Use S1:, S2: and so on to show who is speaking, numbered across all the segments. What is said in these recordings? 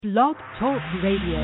S1: Blog Talk Radio.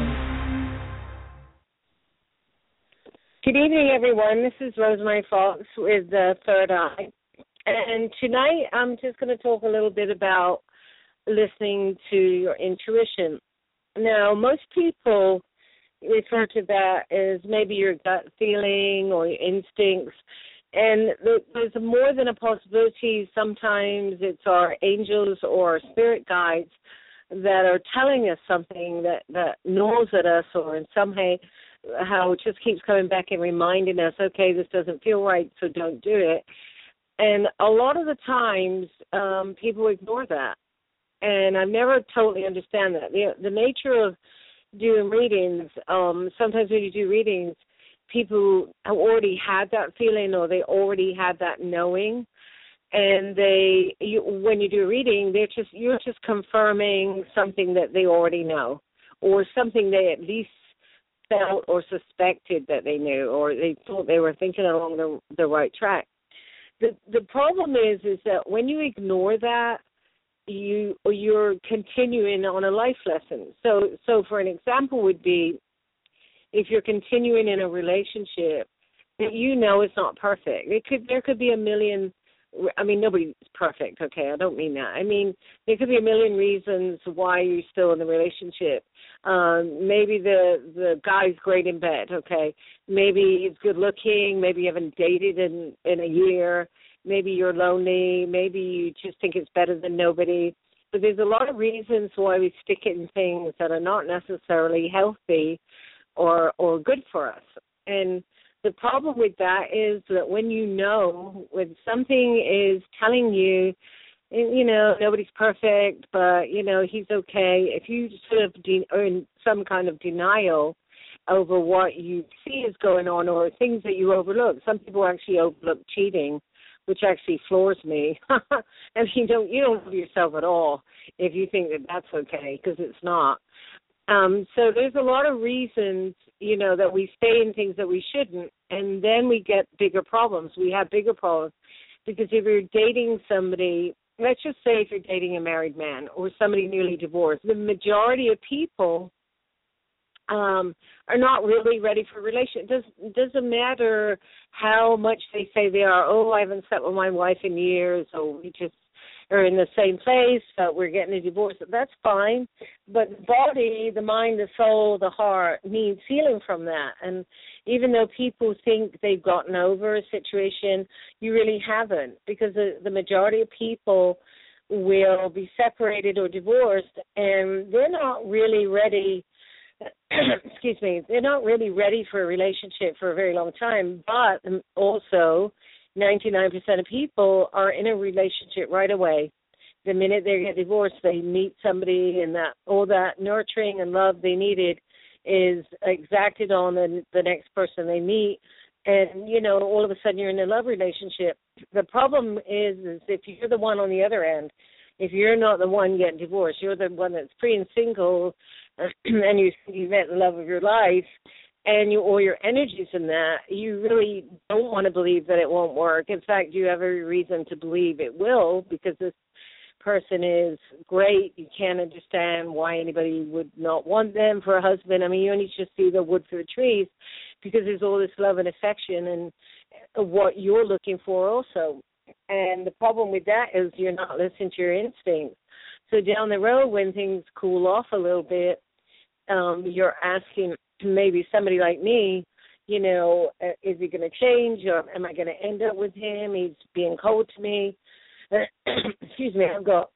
S2: Good evening, everyone. This is Rosemary Fox with Third Eye. And tonight I'm just going to talk a little bit about listening to your intuition. Now, most people refer to that as maybe your gut feeling or your instincts. And there's more than a possibility. Sometimes it's our angels or our spirit guides that are telling us something that gnaws at us, or in some way how it just keeps coming back and reminding us, okay, this doesn't feel right, so don't do it. And a lot of the times people ignore that. And I've never totally understand that. The nature of doing readings, sometimes when you do readings, people have already had that feeling or they already had that knowing. And when you do a reading, you're just confirming something that they already know, or something they at least felt or suspected that they knew, or they thought they were thinking along the right track. The problem is that when you ignore that, you're continuing on a life lesson. So for an example would be, if you're continuing in a relationship that you know is not perfect, there could be a million. I mean, nobody's perfect, okay? I don't mean that. I mean, there could be a million reasons why you're still in the relationship. Maybe the guy's great in bed, okay? Maybe he's good looking. Maybe you haven't dated in a year. Maybe you're lonely. Maybe you just think it's better than nobody. But there's a lot of reasons why we stick in things that are not necessarily healthy or good for us. And the problem with that is that when when something is telling you, nobody's perfect, but, he's okay, if you sort of are in some kind of denial over what you see is going on or things that you overlook. Some people actually overlook cheating, which actually floors me. And you don't love yourself at all if you think that that's okay, because it's not. So there's a lot of reasons, that we stay in things that we shouldn't, and then we get bigger problems. We have bigger problems because if you're dating somebody, let's just say if you're dating a married man or somebody newly divorced, the majority of people are not really ready for a relationship. It doesn't matter how much they say they are. Oh, I haven't slept with my wife in years, or we just are in the same place, but we're getting a divorce. That's fine. But the body, the mind, the soul, the heart needs healing from that. And even though people think they've gotten over a situation, you really haven't, because the majority of people will be separated or divorced, and they're not really ready. Excuse me. They're not really ready for a relationship for a very long time, but also 99% of people are in a relationship right away. The minute they get divorced, they meet somebody, and all that nurturing and love they needed is exacted on the next person they meet. And, all of a sudden you're in a love relationship. The problem is if you're the one on the other end, if you're not the one getting divorced, you're the one that's free and single, and you met the love of your life, and all your energies in that, you really don't want to believe that it won't work. In fact, you have every reason to believe it will, because this person is great. You can't understand why anybody would not want them for a husband. I mean, you only just see the wood for the trees, because there's all this love and affection and what you're looking for also. And the problem with that is you're not listening to your instincts. So down the road, when things cool off a little bit, you're asking maybe somebody like me, is he going to change, or am I going to end up with him? He's being cold to me. Excuse me,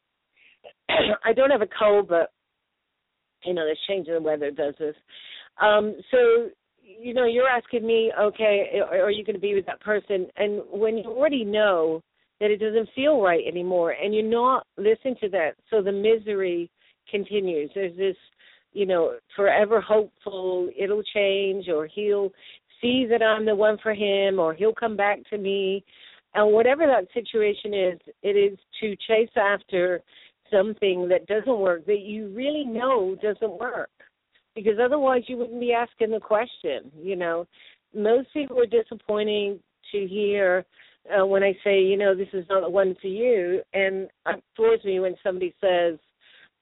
S2: I don't have a cold, but, this change in the weather does this. So, you're asking me, okay, are you going to be with that person? And when you already know that it doesn't feel right anymore, and you're not listening to that, so the misery continues. There's this, forever hopeful it'll change, or he'll see that I'm the one for him, or he'll come back to me. And whatever that situation is, it is to chase after something that doesn't work, that you really know doesn't work, because otherwise you wouldn't be asking the question. Most people are disappointing to hear when I say, this is not the one for you. And it floors me when somebody says,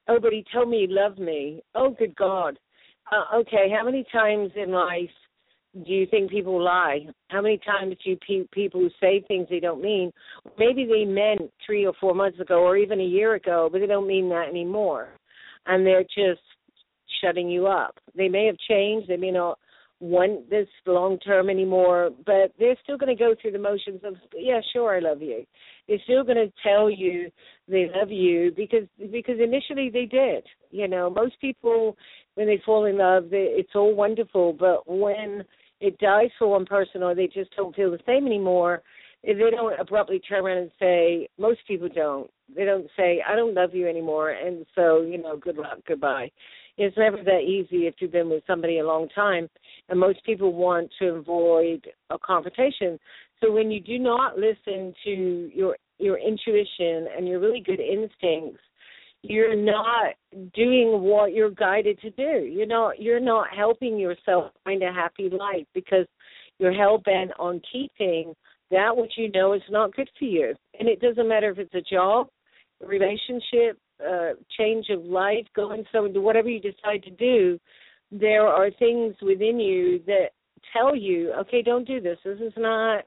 S2: oh, but he told me he loved me. Oh, good God. Okay, how many times in life do you think people lie? How many times do people say things they don't mean? Maybe they meant 3 or 4 months ago or even a year ago, but they don't mean that anymore. And they're just shutting you up. They may have changed. They may not want this long term anymore, but they're still going to go through the motions of, yeah, sure, I love you. They're still going to tell you they love you because initially they did. You know, most people, when they fall in love, it's all wonderful, but when it dies for one person or they just don't feel the same anymore, they don't abruptly turn around and say, most people don't. They don't say, I don't love you anymore, and so, you know, good luck, goodbye. It's never that easy if you've been with somebody a long time, and most people want to avoid a confrontation. So when you do not listen to your intuition and your really good instincts, you're not doing what you're guided to do. You're not helping yourself find a happy life because you're hell-bent on keeping that which you know is not good for you. And it doesn't matter if it's a job, a relationship, change of life, going somewhere, whatever you decide to do, there are things within you that tell you, okay, don't do this. This is not,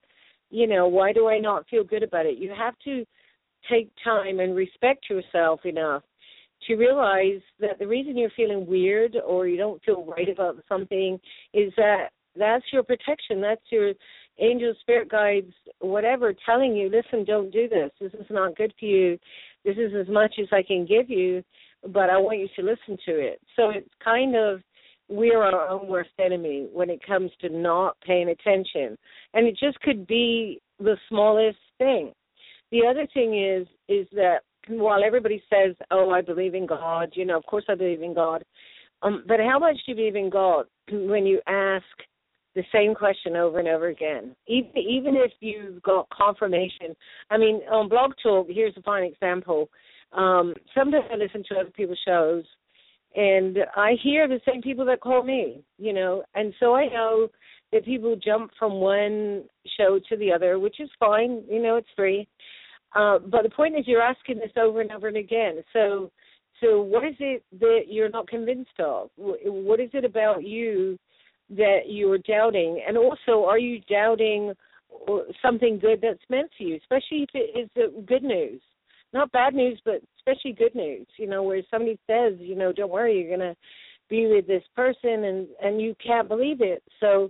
S2: why do I not feel good about it? You have to take time and respect yourself enough to realize that the reason you're feeling weird or you don't feel right about something is that that's your protection. That's your angel, spirit guides, whatever, telling you, listen, don't do this. This is not good for you. This is as much as I can give you, but I want you to listen to it. So it's kind of, we're our own worst enemy when it comes to not paying attention. And it just could be the smallest thing. The other thing is that while everybody says, oh, I believe in God, of course I believe in God, but how much do you believe in God when you ask the same question over and over again? Even if you've got confirmation. I mean, on Blog Talk, here's a fine example. Sometimes I listen to other people's shows, and I hear the same people that call me, and so I know that people jump from one show to the other, which is fine, it's free. But the point is you're asking this over and over and again. So what is it that you're not convinced of? What is it about you that you're doubting? And also, are you doubting something good that's meant for you, especially if it is good news? Not bad news, but especially good news, where somebody says, don't worry, you're going to be with this person, and you can't believe it. So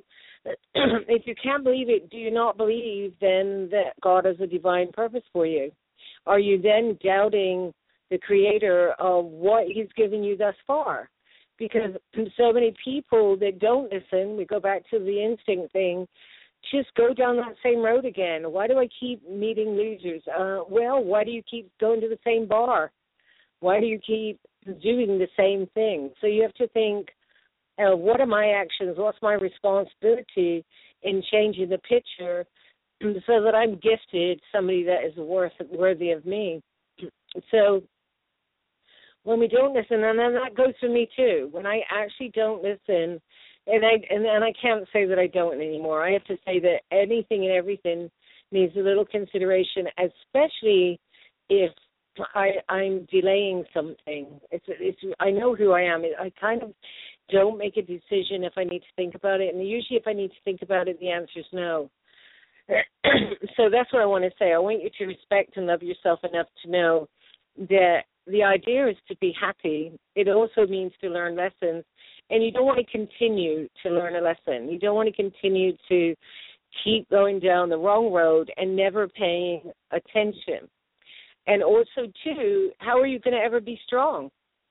S2: if you can't believe it, do you not believe then that God has a divine purpose for you? Are you then doubting the creator of what he's given you thus far? Because so many people that don't listen, we go back to the instinct thing, just go down that same road again. Why do I keep meeting losers? Why do you keep going to the same bar? Why do you keep doing the same thing? So you have to think, what are my actions? What's my responsibility in changing the picture so that I'm gifted somebody that is worthy of me? So when we don't listen, and then that goes for me too. When I actually don't listen, and I can't say that I don't anymore. I have to say that anything and everything needs a little consideration, especially if I'm delaying something. I know who I am. I kind of don't make a decision if I need to think about it, and usually if I need to think about it, the answer is no. So that's what I want to say. I want you to respect and love yourself enough to know that the idea is to be happy. It also means to learn lessons, and you don't want to continue to learn a lesson. You don't want to continue to keep going down the wrong road and never paying attention. And also, too, how are you going to ever be strong?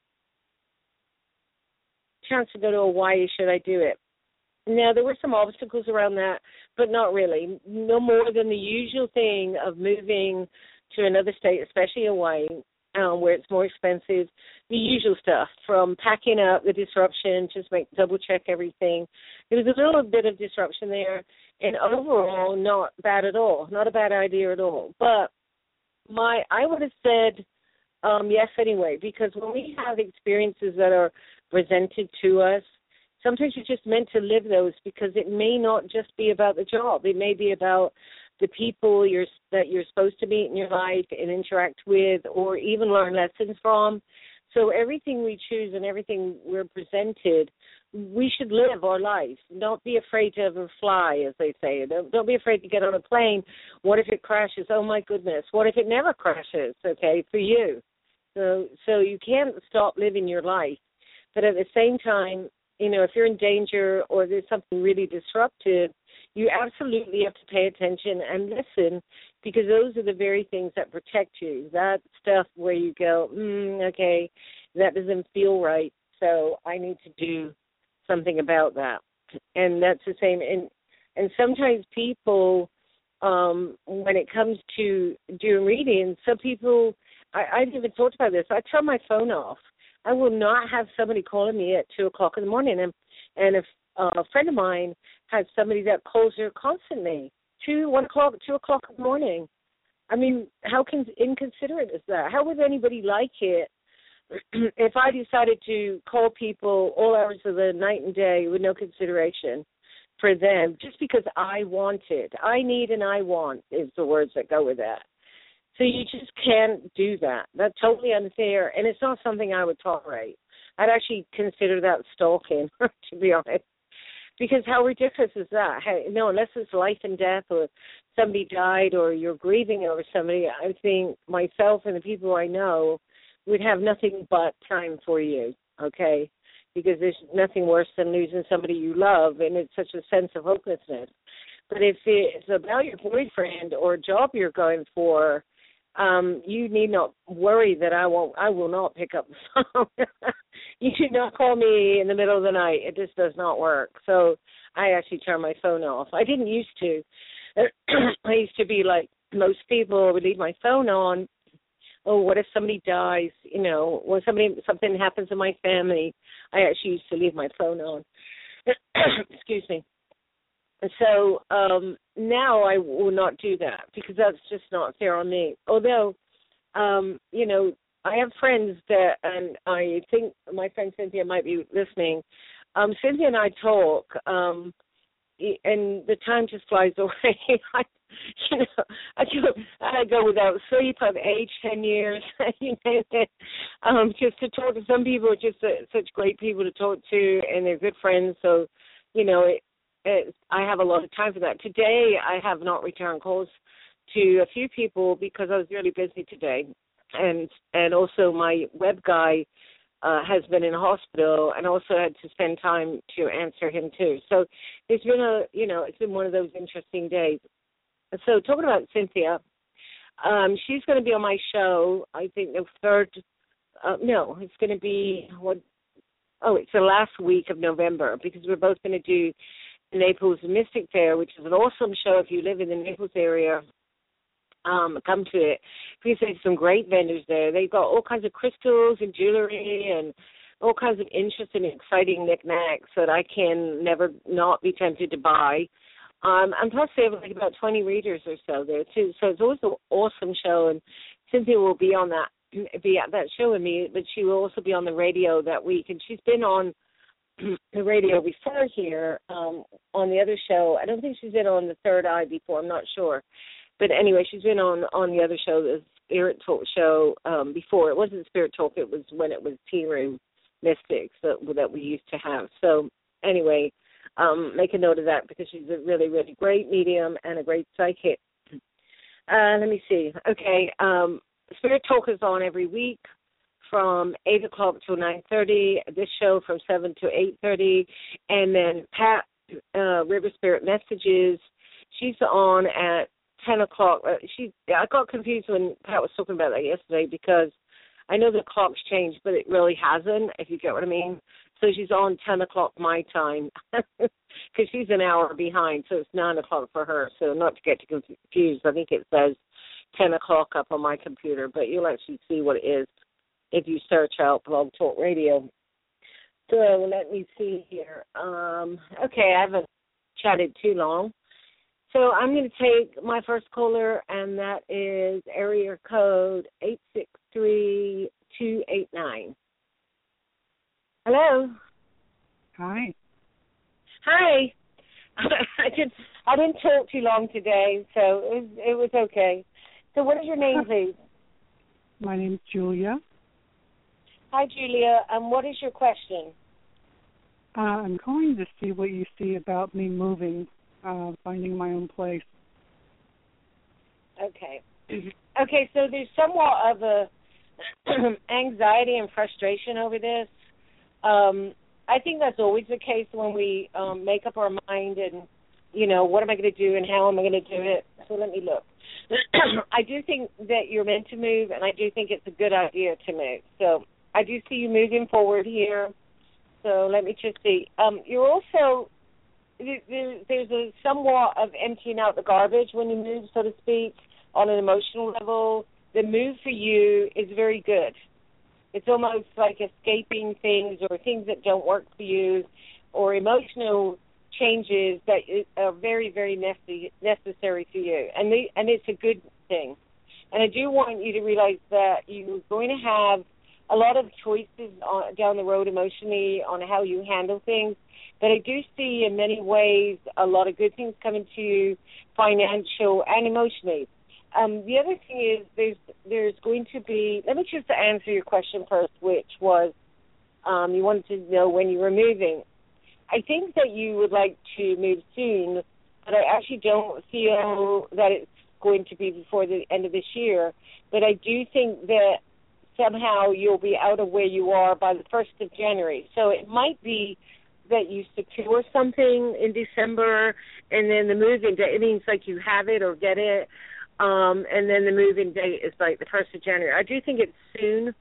S2: Chance to go to Hawaii, should I do it? Now, there were some obstacles around that, but not really. No more than the usual thing of moving to another state, especially Hawaii, where it's more expensive. The usual stuff, from packing up, the disruption, just double check everything. There was a little bit of disruption there, and overall, not bad at all. Not a bad idea at all. But I would have said yes anyway, because when we have experiences that are presented to us, sometimes you're just meant to live those, because it may not just be about the job. It may be about the people that you're supposed to meet in your life and interact with, or even learn lessons from. So everything we choose and everything we're presented, we should live our life. Don't be afraid to ever fly, as they say. Don't be afraid to get on a plane. What if it crashes? Oh, my goodness. What if it never crashes, okay, for you? So you can't stop living your life. But at the same time, if you're in danger or there's something really disruptive, you absolutely have to pay attention and listen, because those are the very things that protect you. That stuff where you go, okay, that doesn't feel right, so I need to do something about that. And that's the same. And sometimes people, when it comes to doing readings, some people, I even thought about this, I turn my phone off. I will not have somebody calling me at 2 o'clock in the morning. And if a friend of mine has somebody that calls her constantly, 1 o'clock, 2 o'clock in the morning. I mean, how inconsiderate is that? How would anybody like it if I decided to call people all hours of the night and day with no consideration for them, just because I want it? I need and I want is the words that go with that. So you just can't do that. That's totally unfair, and it's not something I would tolerate. I'd actually consider that stalking, to be honest, because how ridiculous is that? No, unless it's life and death or somebody died or you're grieving over somebody, I think myself and the people I know would have nothing but time for you, okay, because there's nothing worse than losing somebody you love, and it's such a sense of hopelessness. But if it's about your boyfriend or a job you're going for, you need not worry that I will not pick up the phone. You should not call me in the middle of the night. It just does not work. So I actually turn my phone off. I didn't used to. I used to be like most people. I would leave my phone on. Oh, what if somebody dies? When something happens in my family, I actually used to leave my phone on. Excuse me. So now I will not do that, because that's just not fair on me. Although, I have friends that, and I think my friend Cynthia might be listening. Cynthia and I talk, and the time just flies away. I go without sleep. I've aged 10 years. Just to talk to some people, are just such great people to talk to, and they're good friends. So, I have a lot of time for that. Today, I have not returned calls to a few people because I was really busy today, and also my web guy has been in hospital, and also had to spend time to answer him too. So it's been it's been one of those interesting days. So talking about Cynthia, she's going to be on my show. I think the third. It's going to be it's the last week of November, because we're both going to do Naples Mystic Fair, which is an awesome show. If you live in the Naples area, come to it, because there's some great vendors there. They've got all kinds of crystals and jewelry and all kinds of interesting, exciting knickknacks that I can never not be tempted to buy. And plus they have like about 20 readers or so there too. So it's always an awesome show, and Cynthia will be at that show with me, but she will also be on the radio that week, and she's been on the radio before here, on the other show. I don't think she's been on the Third Eye before. I'm not sure. But anyway, she's been on the other show, the Spirit Talk show, before. It wasn't Spirit Talk. It was when it was Tea Room Mystics that we used to have. So anyway, make a note of that, because she's a really, really great medium and a great psychic. Let me see. Okay, Spirit Talk is on every week from 8 o'clock to 9:30, this show from 7 to 8:30, and then Pat, River Spirit Messages, she's on at 10 o'clock. I got confused when Pat was talking about that yesterday, because I know the clock's changed, but it really hasn't, if you get what I mean. So she's on 10 o'clock my time, because she's an hour behind, so it's 9 o'clock for her. So not to get confused, I think it says 10 o'clock up on my computer, but you'll actually see what it is if you search out Blog Talk Radio. So let me see here. Okay, I haven't chatted too long. So I'm going to take my first caller, and that is area code 863-289. Hello.
S3: Hi.
S2: Hi. I didn't talk too long today, so it was okay. So what is your name, please?
S3: My name's Julia.
S2: Hi, Julia. What is your question?
S3: I'm calling to see what you see about me moving, finding my own place.
S2: Okay. Okay, so there's somewhat of a anxiety and frustration over this. I think that's always the case when we make up our mind and, what am I going to do and how am I going to do it? So let me look. I do think that you're meant to move, and I do think it's a good idea to move. So I do see you moving forward here. So let me just see. You're also, there's a somewhat of emptying out the garbage when you move, so to speak, on an emotional level. The move for you is very good. It's almost like escaping things or things that don't work for you or emotional changes that are very, very necessary to you. And it's a good thing. And I do want you to realize that you're going to have a lot of choices down the road emotionally on how you handle things. But I do see in many ways a lot of good things coming to you, financial and emotionally. The other thing is there's going to be, let me just answer your question first, which was you wanted to know when you were moving. I think that you would like to move soon, but I actually don't feel that it's going to be before the end of this year. But I do think that somehow you'll be out of where you are by the 1st of January. So it might be that you secure something in December, and then the move-in date, it means like you have it or get it, and then the move-in date is like the 1st of January. I do think it's soon,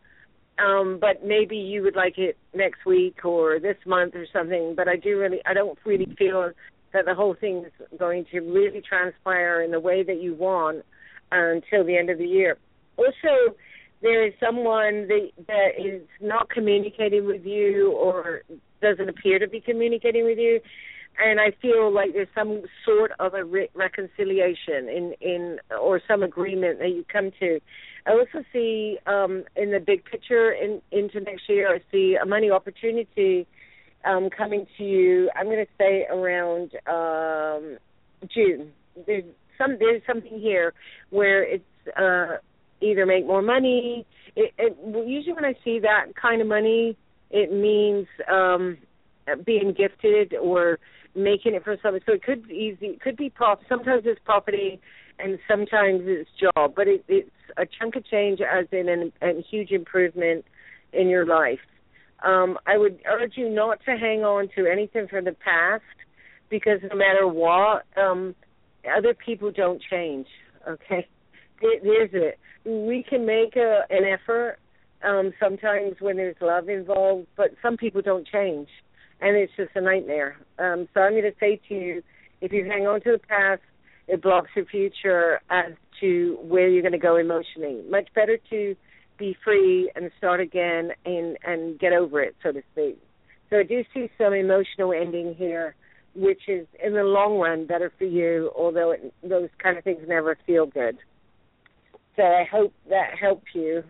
S2: but maybe you would like it next week or this month or something, but I don't really feel that the whole thing is going to really transpire in the way that you want until the end of the year. Also, there is someone that is not communicating with you or doesn't appear to be communicating with you, and I feel like there's some sort of a reconciliation in or some agreement that you come to. I also see in the big picture into next year, I see a money opportunity coming to you. I'm going to say around June. There's something here where it's either make more money. Usually when I see that kind of money, it means being gifted or making it for something. So it could be sometimes it's property and sometimes it's job, but it's a chunk of change as in a huge improvement in your life. I would urge you not to hang on to anything from the past because no matter what, other people don't change, okay? There's it. We can make an effort sometimes when there's love involved, but some people don't change, and it's just a nightmare. So I'm going to say to you, if you hang on to the past, it blocks your future as to where you're going to go emotionally. Much better to be free and start again and get over it, so to speak. So I do see some emotional ending here, which is in the long run better for you, although those kind of things never feel good. So I hope that helped you.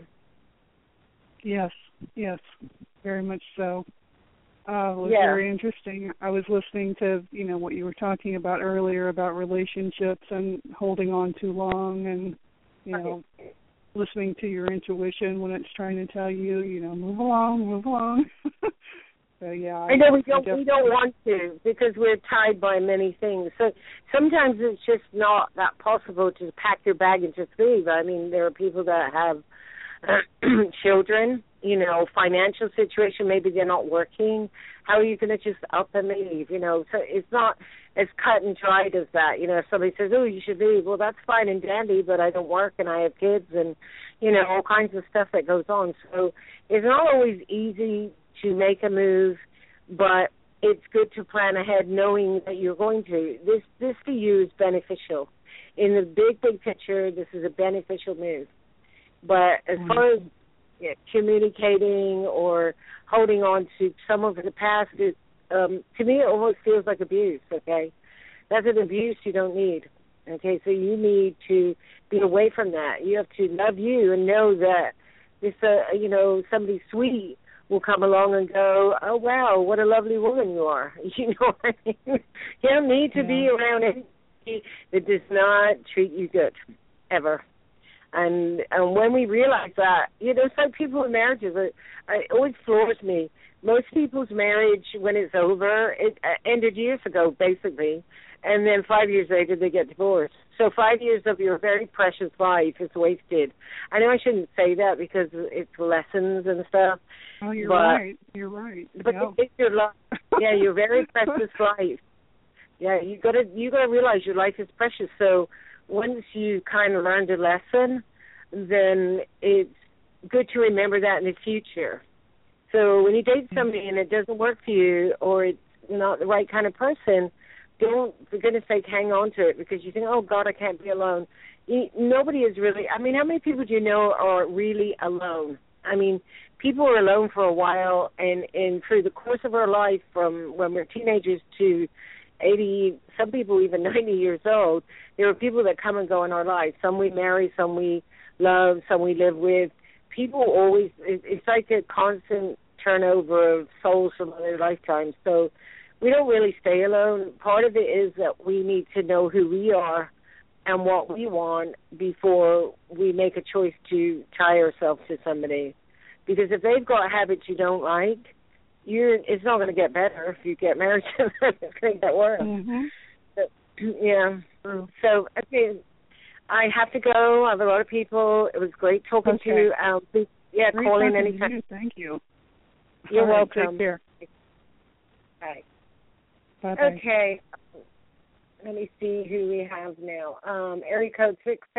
S3: Yes, very much so. It was very interesting. I was listening to, what you were talking about earlier about relationships and holding on too long and, listening to your intuition when it's trying to tell you, move along. So, yeah.
S2: I know we don't want to because we're tied by many things. So sometimes it's just not that possible to pack your bag and just leave. I mean, there are people that have children, financial situation, maybe they're not working. How are you going to just up and leave, So it's not as cut and dried as that. If somebody says, oh, you should leave, well, that's fine and dandy, but I don't work and I have kids and, all kinds of stuff that goes on. So it's not always easy to make a move, but it's good to plan ahead knowing that you're going to. This for you is beneficial. In the big picture, this is a beneficial move. But as far as communicating or holding on to some of the past, to me it almost feels like abuse, okay? That's an abuse you don't need, okay? So you need to be away from that. You have to love you and know that if, somebody sweet will come along and go, oh, wow, what a lovely woman you are. You know what I mean? You don't need to be around anybody that does not treat you good, ever. And when we realize that, it's like people in marriages. It always floors me. Most people's marriage, when it's over, it ended years ago, basically, and then 5 years later they get divorced. So 5 years of your very precious life is wasted. I know I shouldn't say that because it's lessons and stuff.
S3: Oh, you're right. You're right.
S2: But it's your life. Yeah, your very precious life. Yeah, you gotta realize your life is precious. So once you kind of learned a lesson, then it's good to remember that in the future. So when you date somebody and it doesn't work for you, or it's not the right kind of person, don't, for goodness sake, hang on to it because you think, oh, God, I can't be alone. Nobody is really, how many people do you know are really alone? People are alone for a while, and through the course of our life, from when we're teenagers to 80, some people even 90 years old, there are people that come and go in our lives. Some we marry, some we love, some we live with. People always, it's like a constant turnover of souls from other lifetimes. So we don't really stay alone. Part of it is that we need to know who we are and what we want before we make a choice to tie ourselves to somebody. Because if they've got habits you don't like, it's not going to get better if you get married to them. It's going to get worse.
S3: Mm-hmm.
S2: So I have to go. I have a lot of people. It was great talking to you. Please, call in anytime.
S3: Thank you.
S2: You're welcome.
S3: Take care.
S2: Bye.
S3: Bye-bye.
S2: Okay. Let me see who we have now. Area code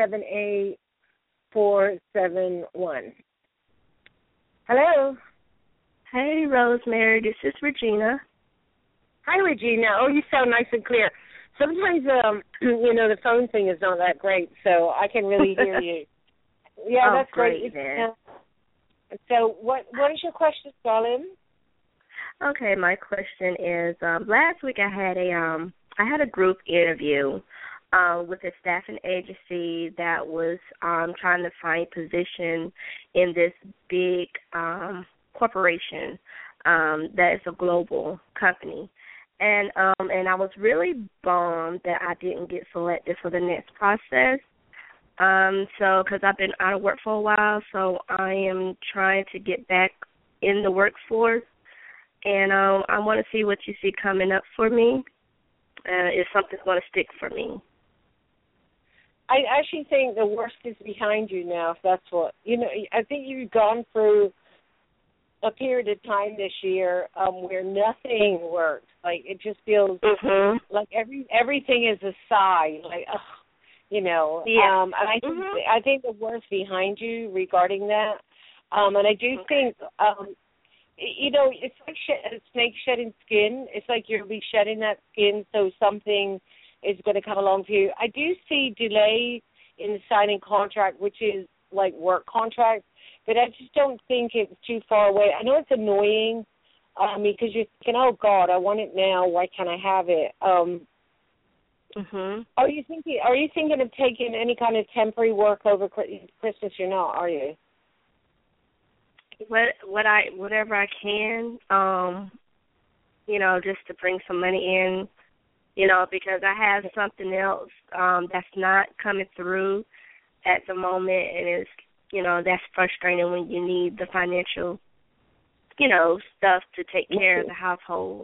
S2: 678-471. Hello.
S4: Hey, Rosemary. This is Regina.
S2: Hi, Regina. Oh, you sound nice and clear. Sometimes, the phone thing is not that great, so I can really hear you. Yeah, that's great. So what is your question, darling?
S4: Okay, my question is, last week I had a group interview with a staffing agency that was trying to find position in this big corporation that is a global company. And I was really bummed that I didn't get selected for the next process. So because I've been out of work for a while, so I am trying to get back in the workforce, and I want to see what you see coming up for me. If something's going to stick for me.
S2: I actually think the worst is behind you now. If that's what I think you've gone through a period of time this year where nothing works. Like it just feels like everything is a sigh. Like, Yeah. And I think the worst behind you regarding that. And I do think, it's like a snake shedding skin. It's like you'll be shedding that skin, so something is going to come along for you. I do see delay in the signing contract, which is like work contract. But I just don't think it's too far away. I know it's annoying because you're thinking, oh, God, I want it now. Why can't I have it? Are you thinking of taking any kind of temporary work over Christmas? You're not, are you?
S4: Whatever I can, just to bring some money in, because I have something else that's not coming through at the moment, and it's that's frustrating when you need the financial, stuff to take care of the household.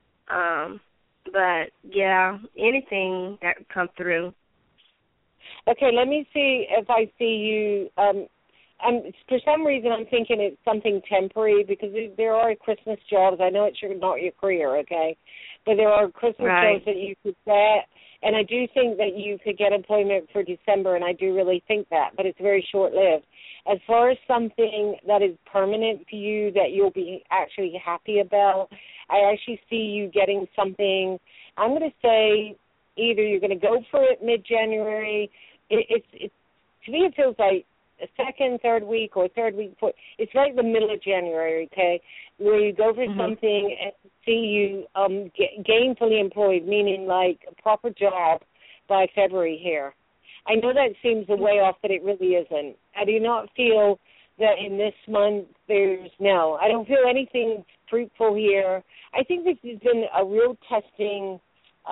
S4: But, yeah, anything that would come through.
S2: Okay, let me see if I see you. For some reason, I'm thinking it's something temporary because there are Christmas jobs. I know it's not your career, okay? But there are Christmas jobs that you could get. And I do think that you could get employment for December, and I do really think that, but it's very short-lived. As far as something that is permanent for you that you'll be actually happy about, I actually see you getting something. I'm going to say either you're going to go for it mid-January. It's to me, it feels like a second, third week, or third week. It's like the middle of January, okay, where you go for something and see you gainfully employed, meaning like a proper job by February here. I know that seems a way off, but it really isn't. I do not feel that in this month I don't feel anything fruitful here. I think this has been a real testing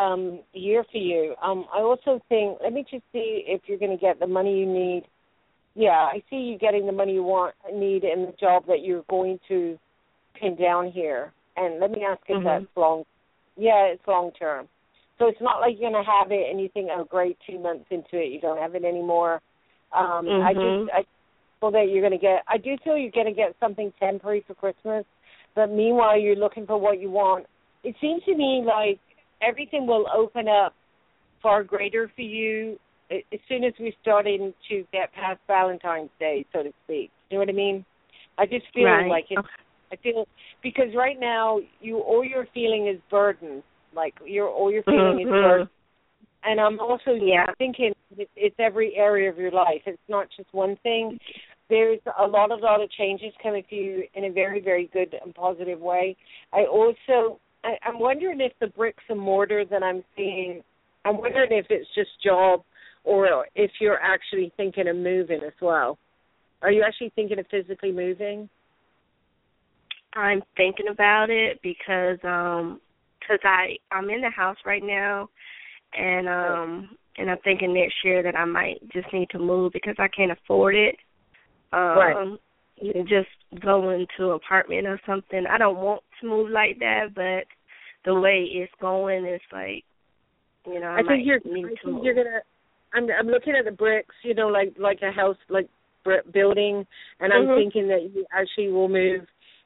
S2: year for you. I also think, let me just see if you're going to get the money you need I see you getting the money you need in the job that you're going to pin down here. And let me ask if that's long. Yeah, it's long term. So it's not like you're going to have it and you think, oh, great, 2 months into it, you don't have it anymore. I feel that you're going to get, I do feel you're going to get something temporary for Christmas, but meanwhile you're looking for what you want. It seems to me like everything will open up far greater for you as soon as we're starting to get past Valentine's Day, so to speak. You know what I mean? I just feel like it. I feel, because right now all you're feeling is burden. Like all you're feeling is burden. And I'm also thinking it's every area of your life. It's not just one thing. There's a lot of changes coming to you in a very, very good and positive way. I'm wondering if the bricks and mortar that I'm seeing, I'm wondering if it's just job or if you're actually thinking of moving as well. Are you actually thinking of physically moving?
S4: I'm thinking about it because I'm in the house right now, and I'm thinking next year that I might just need to move because I can't afford it. Just go into an apartment or something. I don't want to move like that, but the way it's going, it's like, I think you're
S2: gonna. I'm looking at the bricks, like a house, like building, and I'm thinking that you actually will move.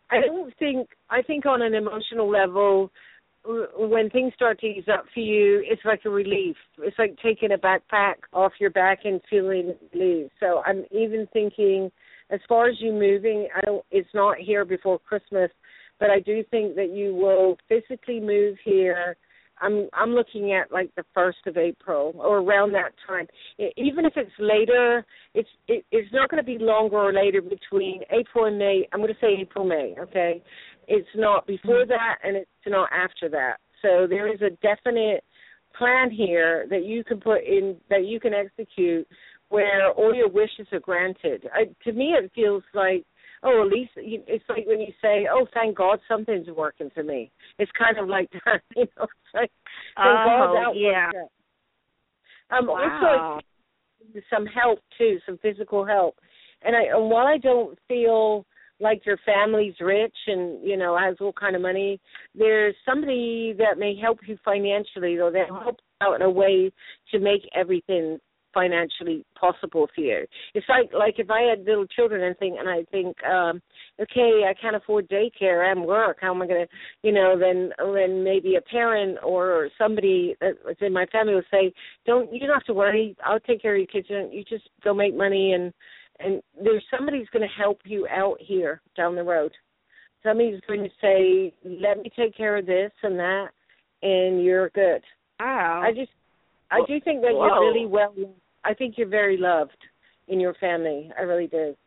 S2: I think on an emotional level, when things start to ease up for you, it's like a relief. It's like taking a backpack off your back and feeling relief. So I'm even thinking, as far as you moving, it's not here before Christmas, but I do think that you will physically move here. I'm looking at like the 1st of April or around that time. Even if it's later, it's not going to be longer or later between April and May. I'm going to say April, May, okay? It's not before that and it's not after that. So there is a definite plan here that you can put in, that you can execute, where all your wishes are granted. To me, it feels like, at least it's like when you say, oh, thank God something's working for me. It's kind of like that, It's like, thank God that worked out. Also, some help, too, some physical help. And while I don't feel like your family's rich and, has all kind of money, there's somebody that may help you financially, or that helps out in a way to make everything financially possible for you. It's like if I had little children and I think, okay, I can't afford daycare and work. How am I going to, then maybe a parent or somebody that's in my family will say, you don't have to worry. I'll take care of your kids. You just go make money, and there's somebody's going to help you out here down the road. Somebody's going to say, let me take care of this and that, and you're good.
S4: Wow.
S2: I do think that you're really well. I think you're very loved in your family. I really do.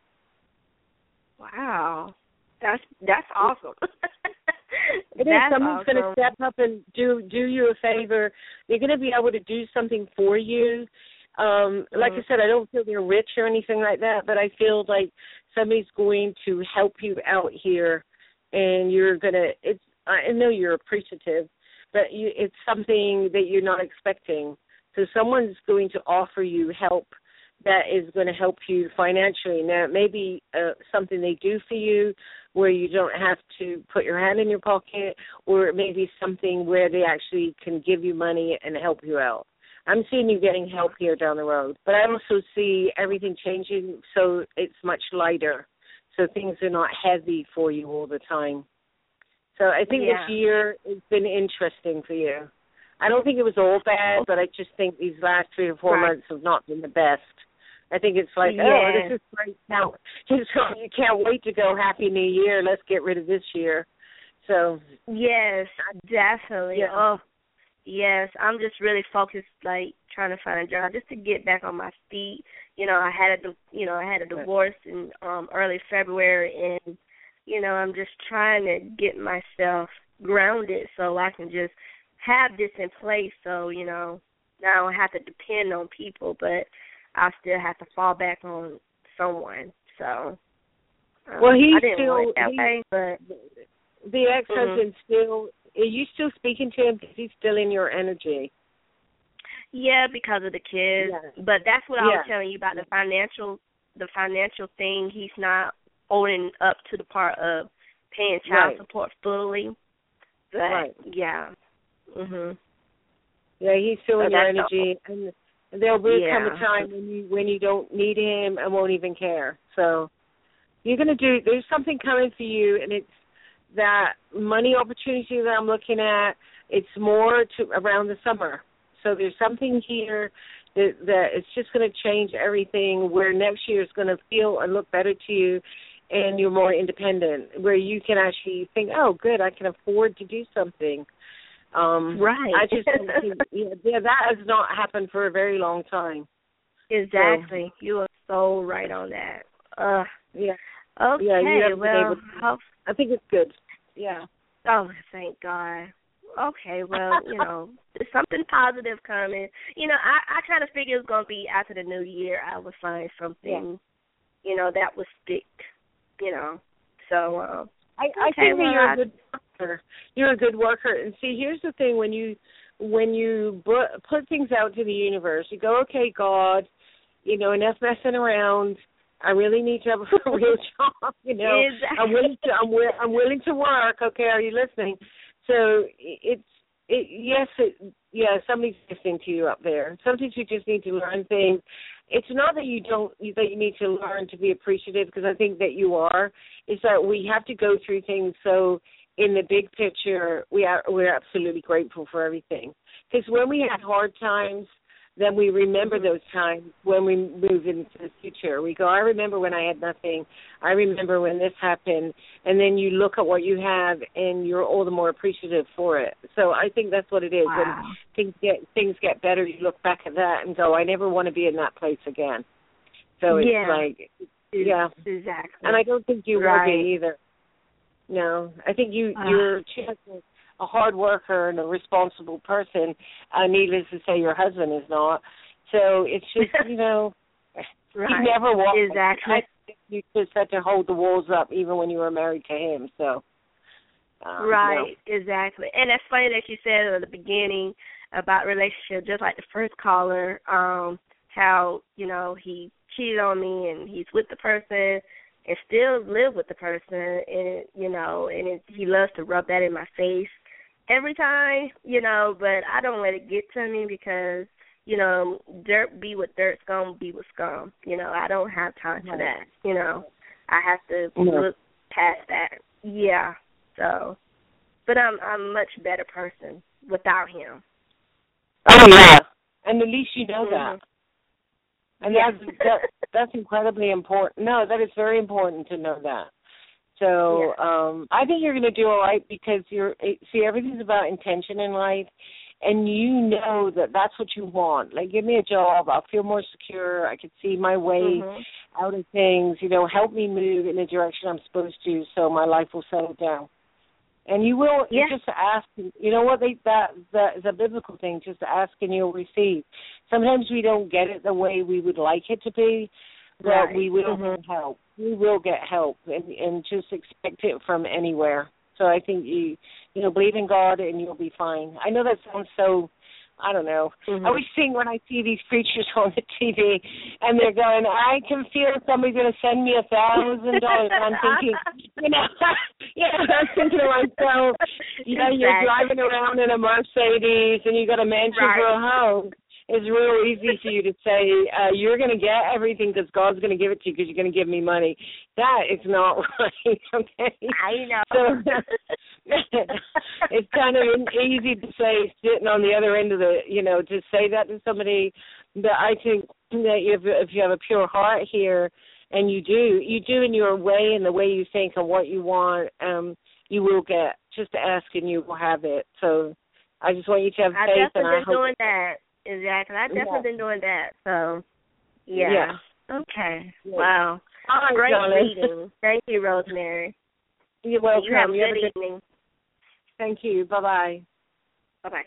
S4: Wow, that's awesome.
S2: It is. Someone's going to step up and do you a favor. They're going to be able to do something for you. Like I said, I don't feel they're rich or anything like that, but I feel like somebody's going to help you out here, and you're going to. I know you're appreciative, but it's something that you're not expecting. So someone's going to offer you help that is going to help you financially. Now, it may be something they do for you where you don't have to put your hand in your pocket, or it may be something where they actually can give you money and help you out. I'm seeing you getting help here down the road. But I also see everything changing so it's much lighter, so things are not heavy for you all the time. So I think this year has been interesting for you. I don't think it was all bad, but I just think these last 3 or 4 months have not been the best. I think it's like, this is great now. You can't wait to go Happy New Year. Let's get rid of this year. So
S4: yes, definitely.
S2: Yeah.
S4: Oh, yes. I'm just really focused, like trying to find a job just to get back on my feet. I had a divorce in early February, and I'm just trying to get myself grounded so I can just have this in place, so now I don't have to depend on people, but I still have to fall back on someone. So
S2: he's
S4: I didn't
S2: still
S4: want it that way, but
S2: the ex-husband still. Are you still speaking to him? Because he's still in your energy.
S4: Yeah, because of the kids. Yeah. But that's what I was telling you about the the financial thing, he's not owning up to the part of paying child support fully. But yeah. Mhm.
S2: Yeah, he's feeling your energy, and there will come a time when you don't need him and won't even care. So you're gonna there's something coming for you, and it's that money opportunity that I'm looking at. It's more to around the summer. So there's something here that it's just going to change everything, where next year is going to feel and look better to you, and you're more independent, where you can actually think, oh, good, I can afford to do something.
S4: Right.
S2: I just don't think, that has not happened for a very long time.
S4: Exactly. So, you are so right on that.
S2: Yeah.
S4: Okay.
S2: Yeah,
S4: well,
S2: I think it's good. Yeah.
S4: Oh, thank God. Okay, well, there's something positive coming. I kind of figured it was going to be after the new year I would find something, that would stick, So,
S2: I think that you're a good worker. You're a good worker. And see, here's the thing: when you put things out to the universe, you go, okay, God, enough messing around. I really need to have a real job.
S4: Exactly.
S2: I'm willing to work. Okay, are you listening? So somebody's listening to you up there. Sometimes you just need to learn things. It's not that you need to learn to be appreciative, because I think that you are. It's that we have to go through things. So in the big picture, we're absolutely grateful for everything. Because when we have hard times, then we remember those times when we move into the future. We go, I remember when I had nothing. I remember when this happened. And then you look at what you have, and you're all the more appreciative for it. So I think that's what it is.
S4: Wow.
S2: When things get better, you look back at that and go, I never want to be in that place again. So it's
S4: Exactly.
S2: And I don't think you will be either. No, I think you're just a hard worker and a responsible person. Needless to say, your husband is not. So it's just, he never walked.
S4: Exactly.
S2: I think you just had to hold the walls up even when you were married to him. So.
S4: Exactly. And that's funny that you said at the beginning about relationship, just like the first caller, how, he cheated on me and he's with the person and still live with the person, and, he loves to rub that in my face every time, but I don't let it get to me, because, dirt be what dirt, scum be what scum. I don't have time for that. I have to look past that. Yeah. So, but I'm a much better person without him.
S2: Oh, yeah. And at least you know that. And that's incredibly important. No, that is very important to know that. So I think you're going to do all right, because everything's about intention in life, and you know that that's what you want. Like, give me a job, I'll feel more secure, I can see my way out of things, help me move in the direction I'm supposed to, so my life will settle down. And you will, you just ask, that is a biblical thing, just ask and you'll receive. Sometimes we don't get it the way we would like it to be, but we will get help. We will get help, and just expect it from anywhere. So I think you believe in God and you'll be fine. I know that sounds so, I don't know. I always think when I see these preachers on the TV and they're going, I can feel somebody's going to send me $1,000. And I'm thinking, I'm thinking to myself, you're driving around in a Mercedes and you got a mansion for a home. It's real easy for you to say, you're going to get everything because God's going to give it to you because you're going to give me money. That is not right, okay?
S4: I know.
S2: So it's kind of easy to say, sitting on the other end of the, to say that to somebody. But I think that if you have a pure heart here, and you do in your way and the way you think and what you want, you will get. Just ask and you will have it. So I just want you to have faith.
S4: And I hope doing that. Exactly. I've definitely been doing that. So, yeah. Okay. Yeah. Wow.
S2: All right,
S4: great
S2: darling.
S4: reading. Thank you, Rosemary.
S2: You're welcome.
S4: You have a good evening.
S2: Thank you. Bye-bye.
S4: Bye-bye.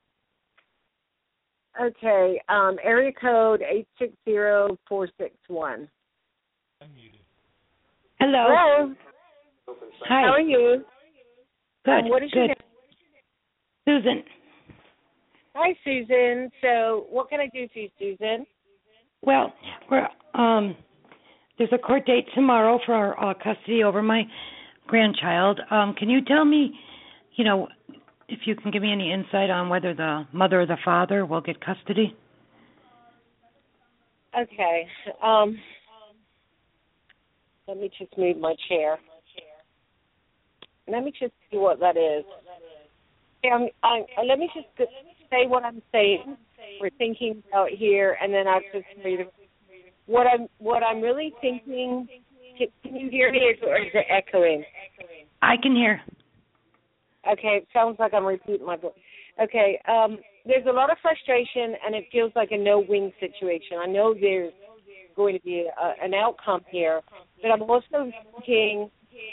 S2: Okay. Area code 860461.
S5: Hello. Hi.
S2: How are you?
S5: Good.
S2: What is your name?
S5: Susan.
S2: Hi, Susan. So what can I do for you, Susan?
S5: Well, There's a court date tomorrow for custody over my grandchild. Can you tell me, if you can give me any insight on whether the mother or the father will get custody?
S2: Okay. Let me just move my chair. Let me just see what that is. Let me just say what I'm saying. We're thinking about here, and then I'll just read it. What I'm really thinking. Can you hear me, or is it echoing?
S5: I can hear.
S2: Okay, it sounds like I'm repeating my book. Okay, there's a lot of frustration, and it feels like a no-win situation. I know there's going to be an outcome here, but I'm also thinking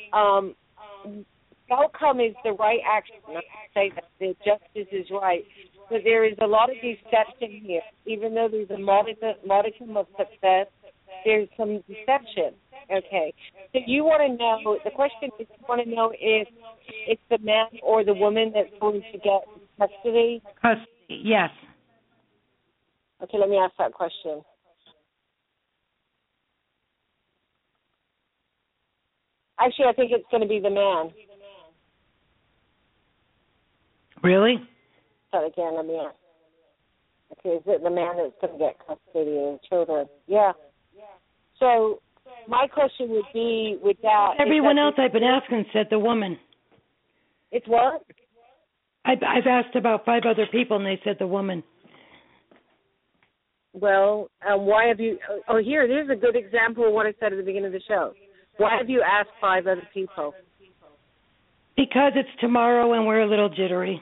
S2: the outcome is the right action. Not to say that the justice is right, but there is a lot of deception here. Even though there's a modicum of success, there's some deception. Okay, so you want to know, the question is, you want to know if it's the man or the woman that's going to get custody?
S5: Custody, yes.
S2: Okay, let me ask that question. Actually, I think it's going to be the man.
S5: Really?
S2: So again, let me ask. Okay, is it the man that's going to get custody of the children? Yeah. So my question would be, with that...
S5: Everyone else I've been asking said the woman.
S2: It's what?
S5: I've asked about 5 other people, and they said the woman.
S2: Well, why have you... Oh, here's a good example of what I said at the beginning of the show. Why have you asked 5 other people?
S5: Because it's tomorrow and we're a little jittery.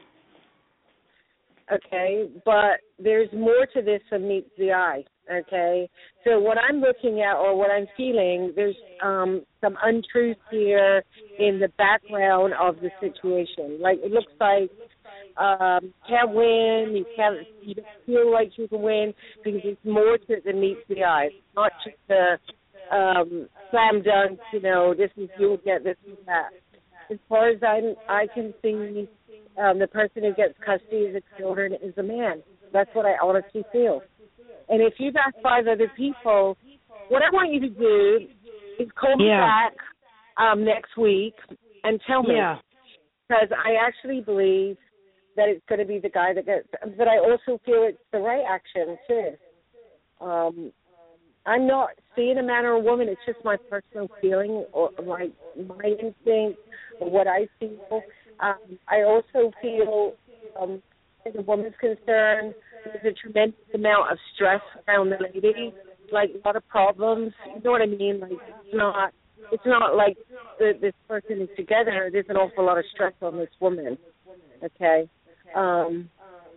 S2: Okay, but there's more to this than meets the eye, okay? So what I'm looking at, or what I'm feeling, there's some untruth here in the background of the situation. Like, it looks like can't win, you don't feel like you can win, because there's more to it than meets the eye. It's not just a slam dunk, this is, you'll get this and that. As far as I can see, the person who gets custody of the children is a man. That's what I honestly feel. And if you've asked 5 other people, what I want you to do is call me back next week and tell me. Yeah. Because I actually believe that it's going to be the guy that gets, but I also feel it's the right action, too. I'm not seeing a man or a woman. It's just my personal feeling, or like my instinct, or what I feel. I also feel, as a woman's concerned, there's a tremendous amount of stress around the lady, like a lot of problems. You know what I mean? Like it's not like this person is together. There's an awful lot of stress on this woman. Okay. I'm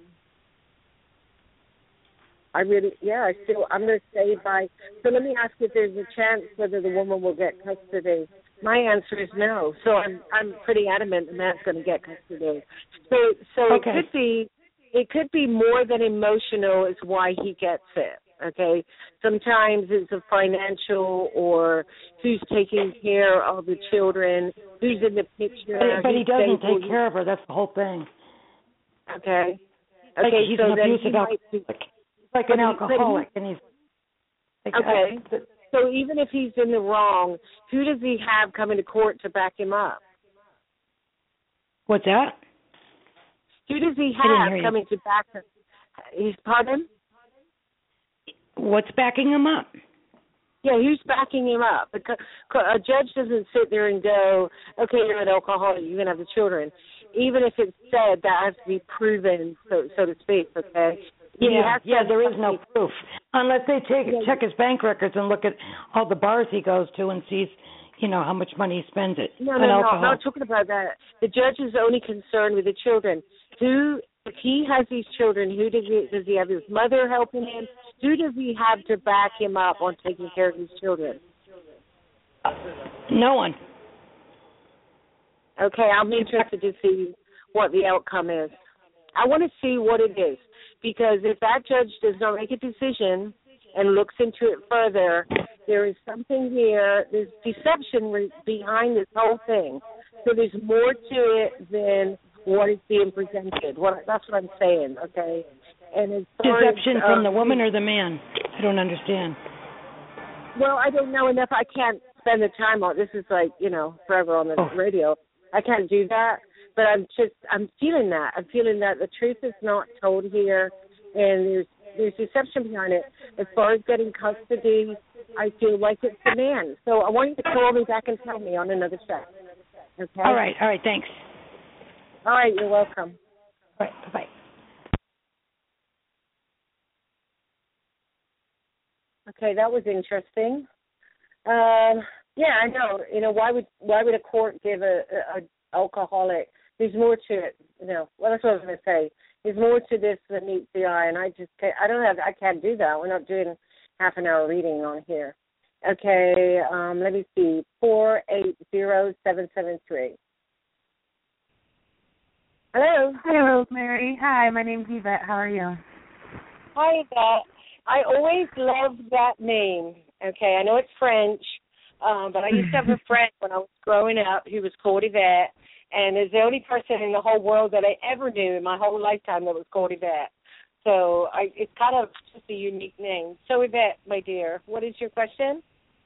S2: going to say so let me ask you if there's a chance whether the woman will get custody. My answer is no. So I'm pretty adamant the man's going to get custody. So okay. It could be more than emotional is why he gets it. Okay. Sometimes it's a financial, or who's taking care of the children, who's in the picture.
S5: But he doesn't take care of her. That's the whole thing.
S2: Okay.
S5: Like he's an abusive alcoholic. Like an alcoholic, and he's
S2: okay. So even if he's in the wrong, who does he have coming to court to back him up?
S5: What's that?
S2: Who does he have coming to back him? His pardon?
S5: What's backing him up?
S2: Yeah, who's backing him up? Because a judge doesn't sit there and go, okay, you're an alcoholic, you're going to have the children. Even if it's said, that has to be proven, so to speak, okay?
S5: Yeah, there is no proof. Unless they check his bank records and look at all the bars he goes to and sees, how much money he spends it on alcohol.
S2: I'm not talking about that. The judge is only concerned with the children. If he has these children, who does he have his mother helping him? Who does he have to back him up on taking care of his children?
S5: No one.
S2: Okay, I'm interested to see what the outcome is. I want to see what it is. Because if that judge does not make a decision and looks into it further, there is something here, there's deception behind this whole thing. So there's more to it than what is being presented. That's what I'm saying, okay? And as far
S5: deception from the woman or the man? I don't understand.
S2: Well, I don't know enough. I can't spend the time on. This is like, forever on the radio. I can't do that. But I'm feeling that. I'm feeling that the truth is not told here, and there's deception behind it. As far as getting custody, I feel like it's the man. So I want you to call me back and tell me on another show. Okay?
S5: All right, thanks.
S2: All right, you're welcome.
S5: All right, bye-bye.
S2: Okay, that was interesting. Yeah, I know. Why would a court give a alcoholic? There's more to it. Well, that's what I was going to say. There's more to this than meets the eye, and I can't do that. We're not doing half an hour reading on here. Okay, let me see. 480773. Hello.
S6: Hi, Rosemary. Hi, my name's Yvette. How are you?
S2: Hi, Yvette. I always loved that name. Okay, I know it's French, but I used to have a friend when I was growing up who was called Yvette, and is the only person in the whole world that I ever knew in my whole lifetime that was called Yvette. So it's kind of just a unique name. So Yvette, my dear, what is your question?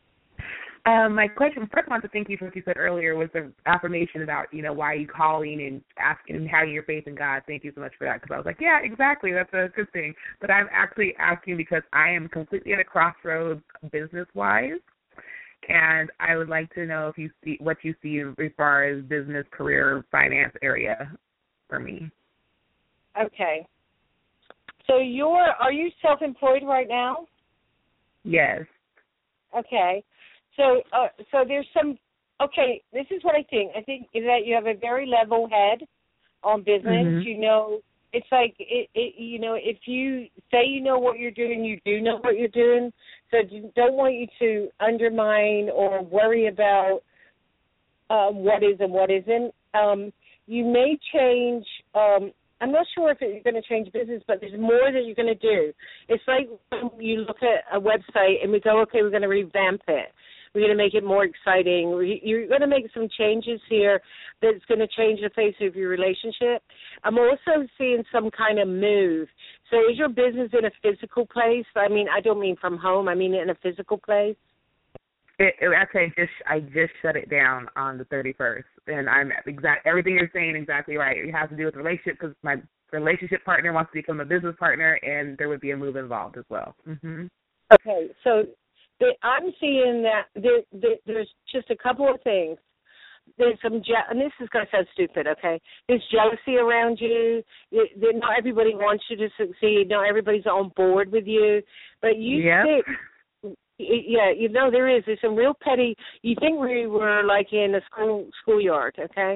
S6: My question, first I want to thank you for what you said earlier was the affirmation about, why are you calling and asking and having your faith in God. Thank you so much for that, because I was like, yeah, exactly, that's a good thing. But I'm actually asking because I am completely at a crossroads business-wise, and I would like to know what you see as far as business, career, finance area for me.
S2: Okay. So are you self-employed right now?
S6: Yes.
S2: Okay. So there's some, this is what I think. I think that you have a very level head on business.
S6: Mm-hmm.
S2: It's like, if you say you know what you're doing, you do know what you're doing. So don't want you to undermine or worry about what is and what isn't. You may change, I'm not sure if you're going to change business, but there's more that you're going to do. It's like when you look at a website and we go, okay, we're going to revamp it. We're going to make it more exciting. You're going to make some changes here that's going to change the face of your relationship. I'm also seeing some kind of move. So is your business in a physical place? I mean, I don't mean from home. I mean in a physical place.
S6: Actually, I just shut it down on the 31st, and everything you're saying exactly right. It has to do with relationship because my relationship partner wants to become a business partner, and there would be a move involved as well. Mm-hmm.
S2: Okay, so I'm seeing that there's just a couple of things. There's some, and this is going to sound stupid, okay? There's jealousy around you. Not everybody wants you to succeed. Not everybody's on board with you, but you think. Yeah, there is. There's some real petty. You think we were like in a schoolyard, okay?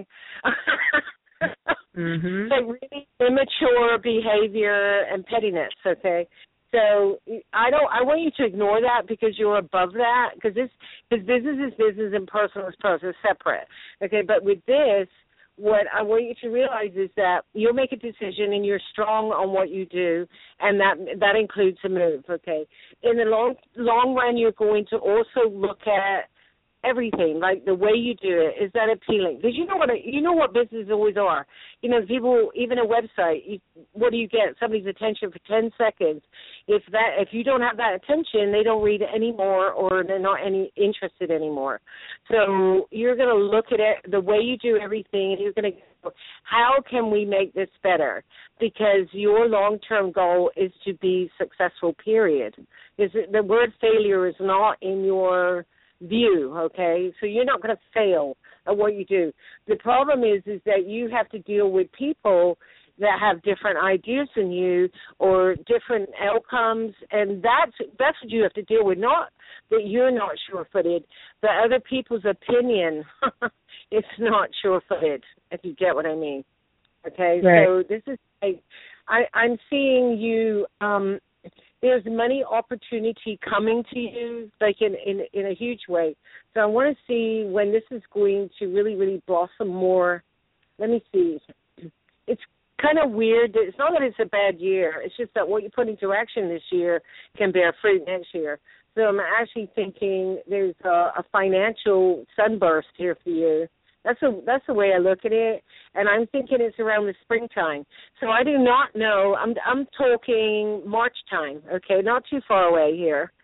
S6: Mm-hmm.
S2: Like really immature behavior and pettiness, okay? So I want you to ignore that because you're above that. Because business is business and personal is personal, separate, okay? But with this, what I want you to realize is that you'll make a decision and you're strong on what you do, and that includes a move, okay? In the long run, you're going to also look at everything, like the way you do it. Is that appealing? Because you know what businesses always are. People, even a website, what do you get? Somebody's attention for 10 seconds. If you don't have that attention, they don't read it anymore, or they're not interested anymore. So you're going to look at it, the way you do everything, and you're going to go, how can we make this better? Because your long-term goal is to be successful, period. The word failure is not in your view, okay? So you're not going to fail at what you do. The problem is that you have to deal with people that have different ideas than you or different outcomes, and that's what you have to deal with. Not that you're not sure-footed, but other people's opinion is not sure-footed, if you get what I mean. Okay,
S6: right.
S2: So this is I'm seeing you. There's money opportunity coming to you, like in a huge way. So I want to see when this is going to really, really blossom more. Let me see. It's kind of weird. It's not that it's a bad year. It's just that what you put into action this year can bear fruit next year. So I'm actually thinking there's a financial sunburst here for you. That's the way I look at it, and I'm thinking it's around the springtime. So I do not know. I'm talking March time, okay, not too far away here.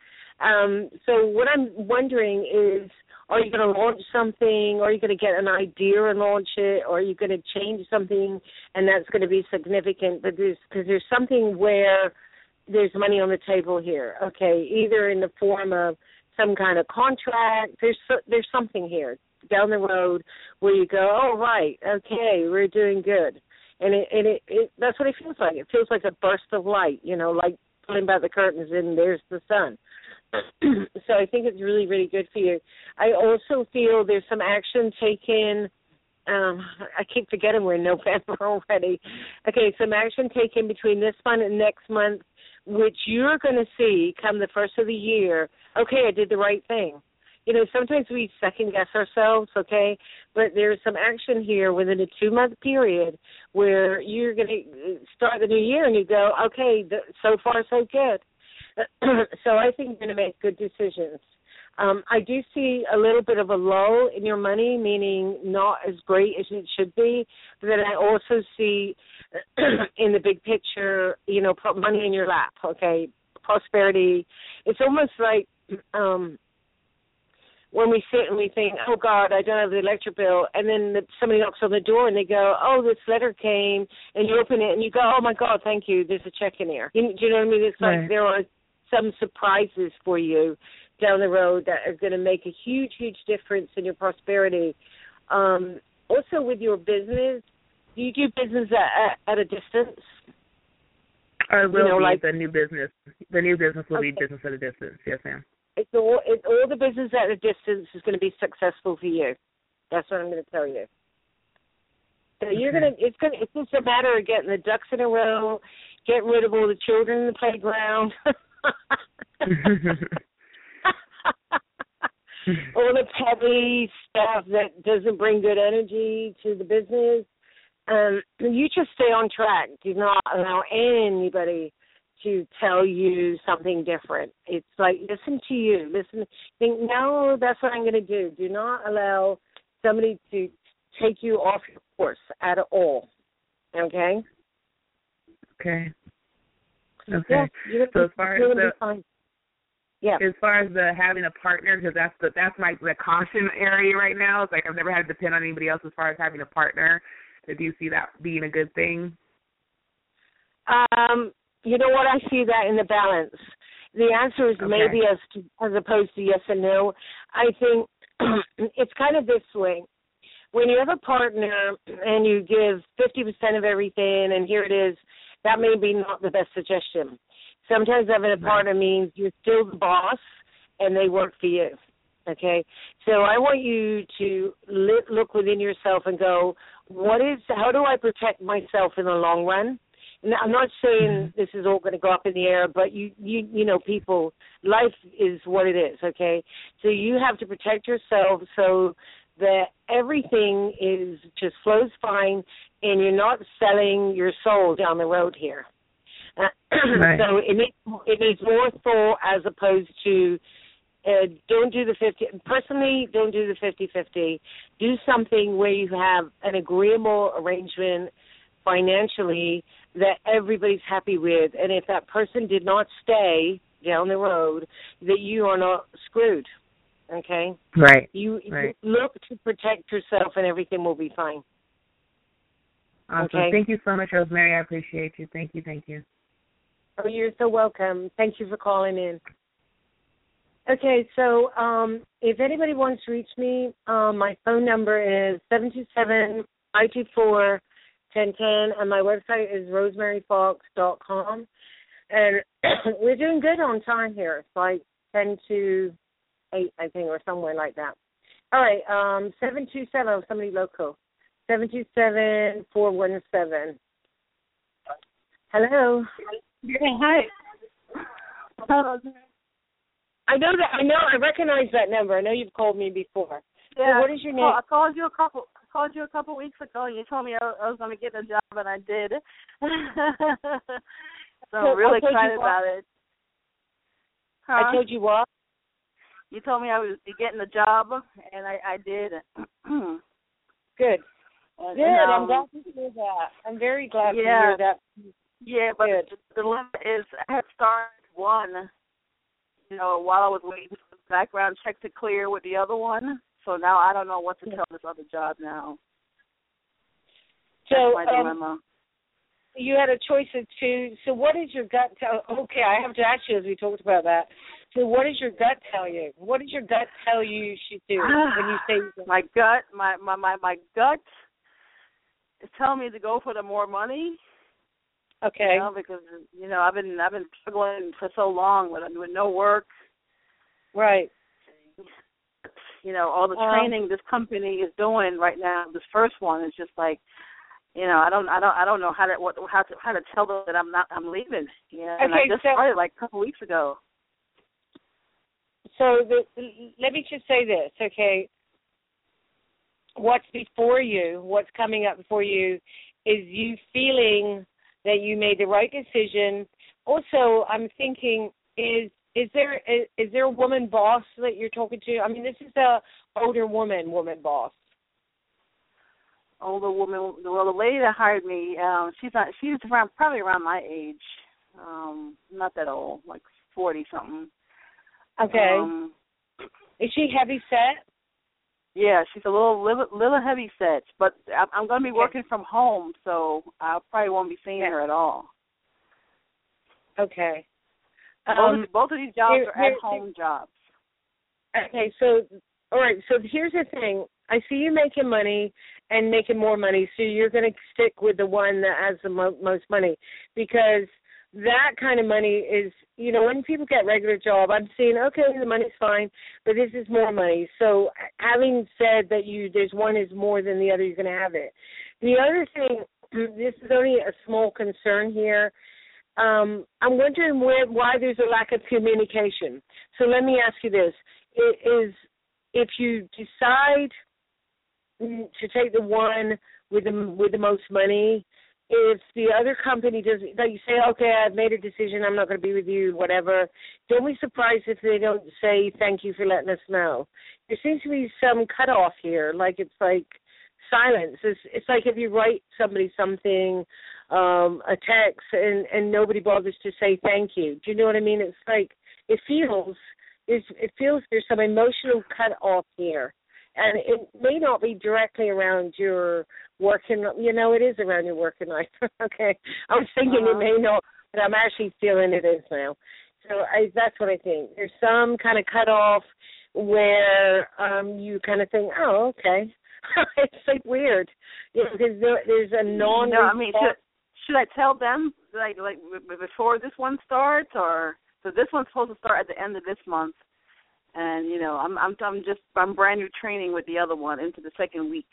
S2: So what I'm wondering is, are you going to launch something? Or are you going to get an idea and launch it? Or are you going to change something and that's going to be significant? But because there's something where there's money on the table here, okay, either in the form of some kind of contract. There's something here down the road where you go, oh, right, okay, we're doing good. And it that's what it feels like. It feels like a burst of light, like pulling back the curtains and there's the sun. So I think it's really, really good for you. I also feel there's some action taken. I keep forgetting we're in November already. Okay, some action taken between this month and next month, which you're going to see come the first of the year. Okay, I did the right thing. Sometimes we second-guess ourselves, okay, but there's some action here within a 2-month period where you're going to start the new year and you go, okay, so far so good. So I think you're going to make good decisions. I do see a little bit of a lull in your money, meaning not as great as it should be, but then I also see in the big picture, put money in your lap, okay, prosperity. It's almost like when we sit and we think, oh, God, I don't have the electric bill, and then somebody knocks on the door and they go, oh, this letter came, and you open it and you go, oh, my God, thank you, there's a check in here. Do you know what I mean? It's like there are some surprises for you down the road that are going to make a huge, huge difference in your prosperity. Also, with your business, do you do business at a distance?
S6: Or will be the new business. The new business will be business at a distance. Yes, ma'am.
S2: It's all the business at a distance is going to be successful for you. That's what I'm going to tell you. So it's just a matter of getting the ducks in a row, getting rid of all the children in the playground. All the petty stuff that doesn't bring good energy to the business. You just stay on track. Do not allow anybody to tell you something different. It's like, listen to you. Think, no, that's what I'm going to do. Do not allow somebody to take you off your course at all. Okay?
S6: Okay.
S2: Yeah,
S6: so as far as the having a partner, because that's the caution area right now. It's like I've never had to depend on anybody else as far as having a partner. Do you see that being a good thing?
S2: You know what? I see that in the balance. The answer is maybe as opposed to yes and no. I think it's kind of this way. When you have a partner and you give 50% of everything, and here it is, that may be not the best suggestion. Sometimes having a partner means you're still the boss and they work for you, okay? So I want you to look within yourself and go, how do I protect myself in the long run? Now, I'm not saying this is all going to go up in the air, but you know, people, life is what it is, okay? So you have to protect yourself so that everything just flows fine and you're not selling your soul down the road here. So it needs more thought as opposed to don't do the 50. Personally, don't do the 50-50. Do something where you have an agreeable arrangement financially that everybody's happy with, and if that person did not stay down the road, that you are not screwed. Okay?
S6: Right.
S2: You look to protect yourself, and everything will be fine.
S6: Awesome.
S2: Okay?
S6: Thank you so much, Rosemary. I appreciate you. Thank you.
S2: Oh, you're so welcome. Thank you for calling in. Okay, so if anybody wants to reach me, my phone number is 727-524-1010, and my website is rosemaryfox.com. And we're doing good on time here. It's like 10 to 8, I think, or somewhere like that. All right, 727, somebody local, 727-417. Hello.
S7: Yeah, hi. Hello.
S2: I recognize that number. I know you've called me before.
S7: Yeah.
S2: So what is your name?
S7: I called you a couple weeks ago, and you told me I was going to get a job, and I did. So I'm really excited about it. Huh?
S2: I told you what?
S7: You told me I was getting a job, and I did.
S2: Good.
S7: And,
S2: good. I'm glad to hear that. I'm very glad to hear that.
S7: Yeah, but the limit is I had started one, while I was waiting for the background check to clear with the other one. So now I don't know what to tell this other job now.
S2: So,
S7: that's my dilemma.
S2: You had a choice of two. So what did your gut tell? Okay, I have to ask you as we talked about that. So what does your gut tell you? What does your gut tell you should do when you say
S7: my gut? My gut is telling me to go for the more money.
S2: Okay.
S7: Because I've been struggling for so long with no work.
S2: Right.
S7: All the training this company is doing right now. This first one is just like, I don't know how to tell them that I'm leaving. And I just started like a couple weeks ago.
S2: So let me just say this, okay? What's before you, what's coming up before you, is you feeling that you made the right decision. Also, I'm thinking, is there a woman boss that you're talking to? I mean, this is a older woman boss.
S7: Older woman. Well, the lady that hired me, she's probably around my age. Not that old, like 40 something.
S2: Okay. Is she heavy set?
S7: Yeah, she's a little heavy set, but I'm going to be working from home, so I probably won't be seeing her at all.
S2: Okay.
S7: Both of these jobs are at-home jobs.
S2: Okay, so, all right, so here's the thing. I see you making money and making more money, so you're going to stick with the one that has the most money, because that kind of money is, when people get regular job, I'm seeing, okay, the money's fine, but this is more money. So having said that there's one is more than the other, you're going to have it. The other thing, this is only a small concern here, I'm wondering why there's a lack of communication. So let me ask you this. If you decide to take the one with the most money, if the other company doesn't, that you say, okay, I've made a decision, I'm not going to be with you, whatever, don't be surprised if they don't say thank you for letting us know. There seems to be some cutoff here, like it's like silence. It's like if you write somebody something, a text, and nobody bothers to say thank you. Do you know what I mean? It's like it feels there's some emotional cutoff here. And it may not be directly around your working, it is around your working life. Okay. I was thinking it may not, but I'm actually feeling it is now. So that's what I think. There's some kind of cutoff where you kind of think, oh, okay. It's like weird. Because there's a
S7: should I tell them like before this one starts, or so this one's supposed to start at the end of this month? And I'm brand new training with the other one into the second week.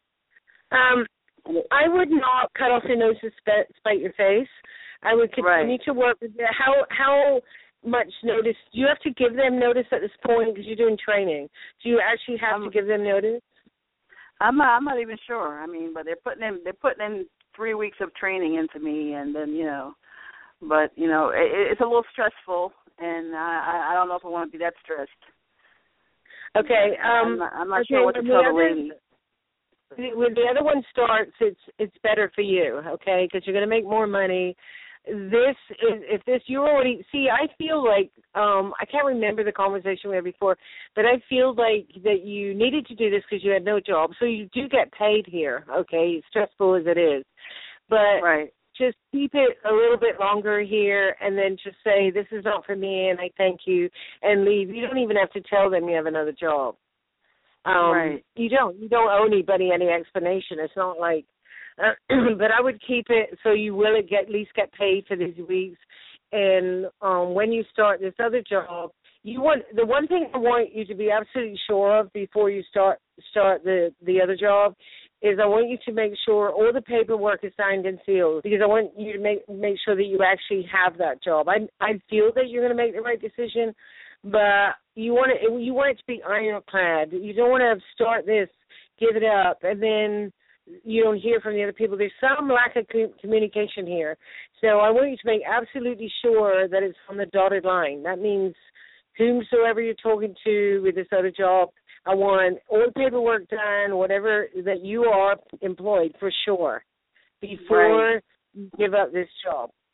S2: I would not cut off your nose to spite your face. I would continue to work with you. How much notice do you have to give them notice at this point, because you're doing training? Do you actually have to give them notice?
S7: I'm not even sure. I mean, but they're putting in 3 weeks of training into me, and then but it's a little stressful, and I don't know if I want to be that stressed.
S2: Okay.
S7: I'm not sure what to tell the lady.
S2: When the other one starts, it's better for you, okay, because you're going to make more money. You already see. I feel like I can't remember the conversation we had before, but I feel like that you needed to do this because you had no job, so you do get paid here, okay, stressful as it is, but just keep it a little bit longer here, and then just say this is not for me, and I thank you, and leave. You don't even have to tell them you have another job. You don't owe anybody any explanation. It's not like. But I would keep it so you will at least get paid for these weeks. And when you start this other job, the one thing I want you to be absolutely sure of before you start the other job is I want you to make sure all the paperwork is signed and sealed, because I want you to make sure that you actually have that job. I feel that you're going to make the right decision, but you want it to be ironclad. You don't want to start this, give it up, and then you don't hear from the other people. There's some lack of communication here. So I want you to make absolutely sure that it's on the dotted line. That means whomsoever you're talking to with this other job, I want all the paperwork done, whatever, that you are employed for sure before you give up this job.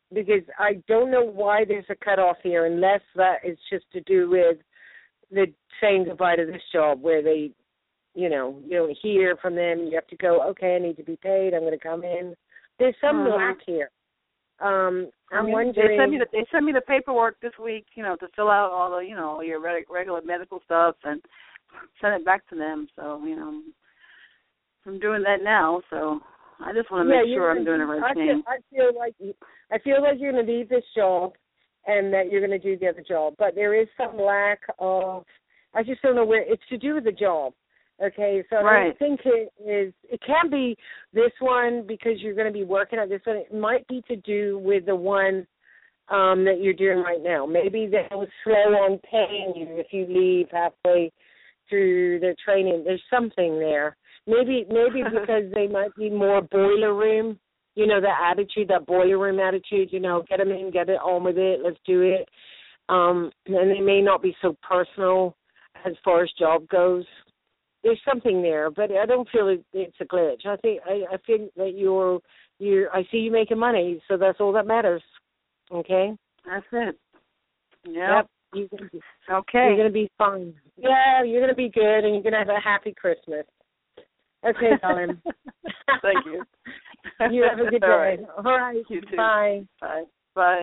S2: because I don't know why there's a cutoff here, unless that is just to do with the saying goodbye to this job where they, you don't hear from them. You have to go, okay, I need to be paid. I'm going to come in. There's some lack here. I'm wondering.
S7: They sent me the paperwork this week, to fill out all the, all your regular medical stuff and send it back to them. So, I'm doing that now. So I just want to make sure I'm doing the right thing.
S2: I feel like you're going to leave this job and that you're going to do the other job. But there is some lack of, I just don't know where, it's to do with the job. Okay, so I think it can be this one because you're going to be working at this one. It might be to do with the one that you're doing right now. Maybe they was slow on paying you if you leave halfway through their training. There's something there. Maybe because they might be more boiler room, that attitude, that boiler room attitude, get them in, get it on with it, let's do it. And they may not be so personal as far as job goes. There's something there, but I don't feel it's a glitch. I feel that I see you making money, so that's all that matters. Okay?
S7: That's it. Yep.
S2: You're going to be fine. Yeah, you're going to be good, and you're going to have a happy Christmas. Okay, darling.
S7: Thank you.
S2: You have a good day. All right.
S7: You too.
S2: Bye.
S7: Bye.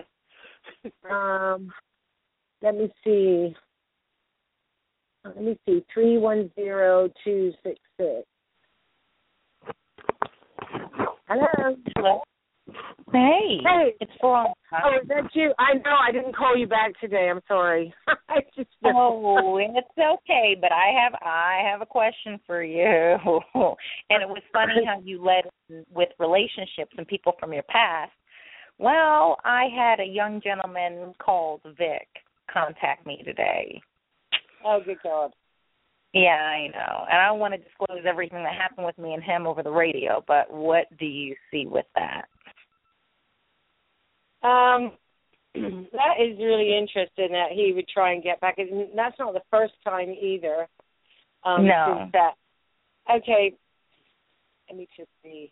S2: Let me see. 310266. Hello.
S8: Hey. It's Veronica.
S2: Oh, is that you? I know. I didn't call you back today. I'm sorry.
S8: It's okay. But I have a question for you. And it was funny how you led with relationships and people from your past. Well, I had a young gentleman called Vic contact me today.
S2: Oh, good God.
S8: Yeah, I know. And I don't want to disclose everything that happened with me and him over the radio, but what do you see with that?
S2: That is really interesting that he would try and get back. And that's not the first time either.
S8: No.
S2: Since that. Okay. Let me just see.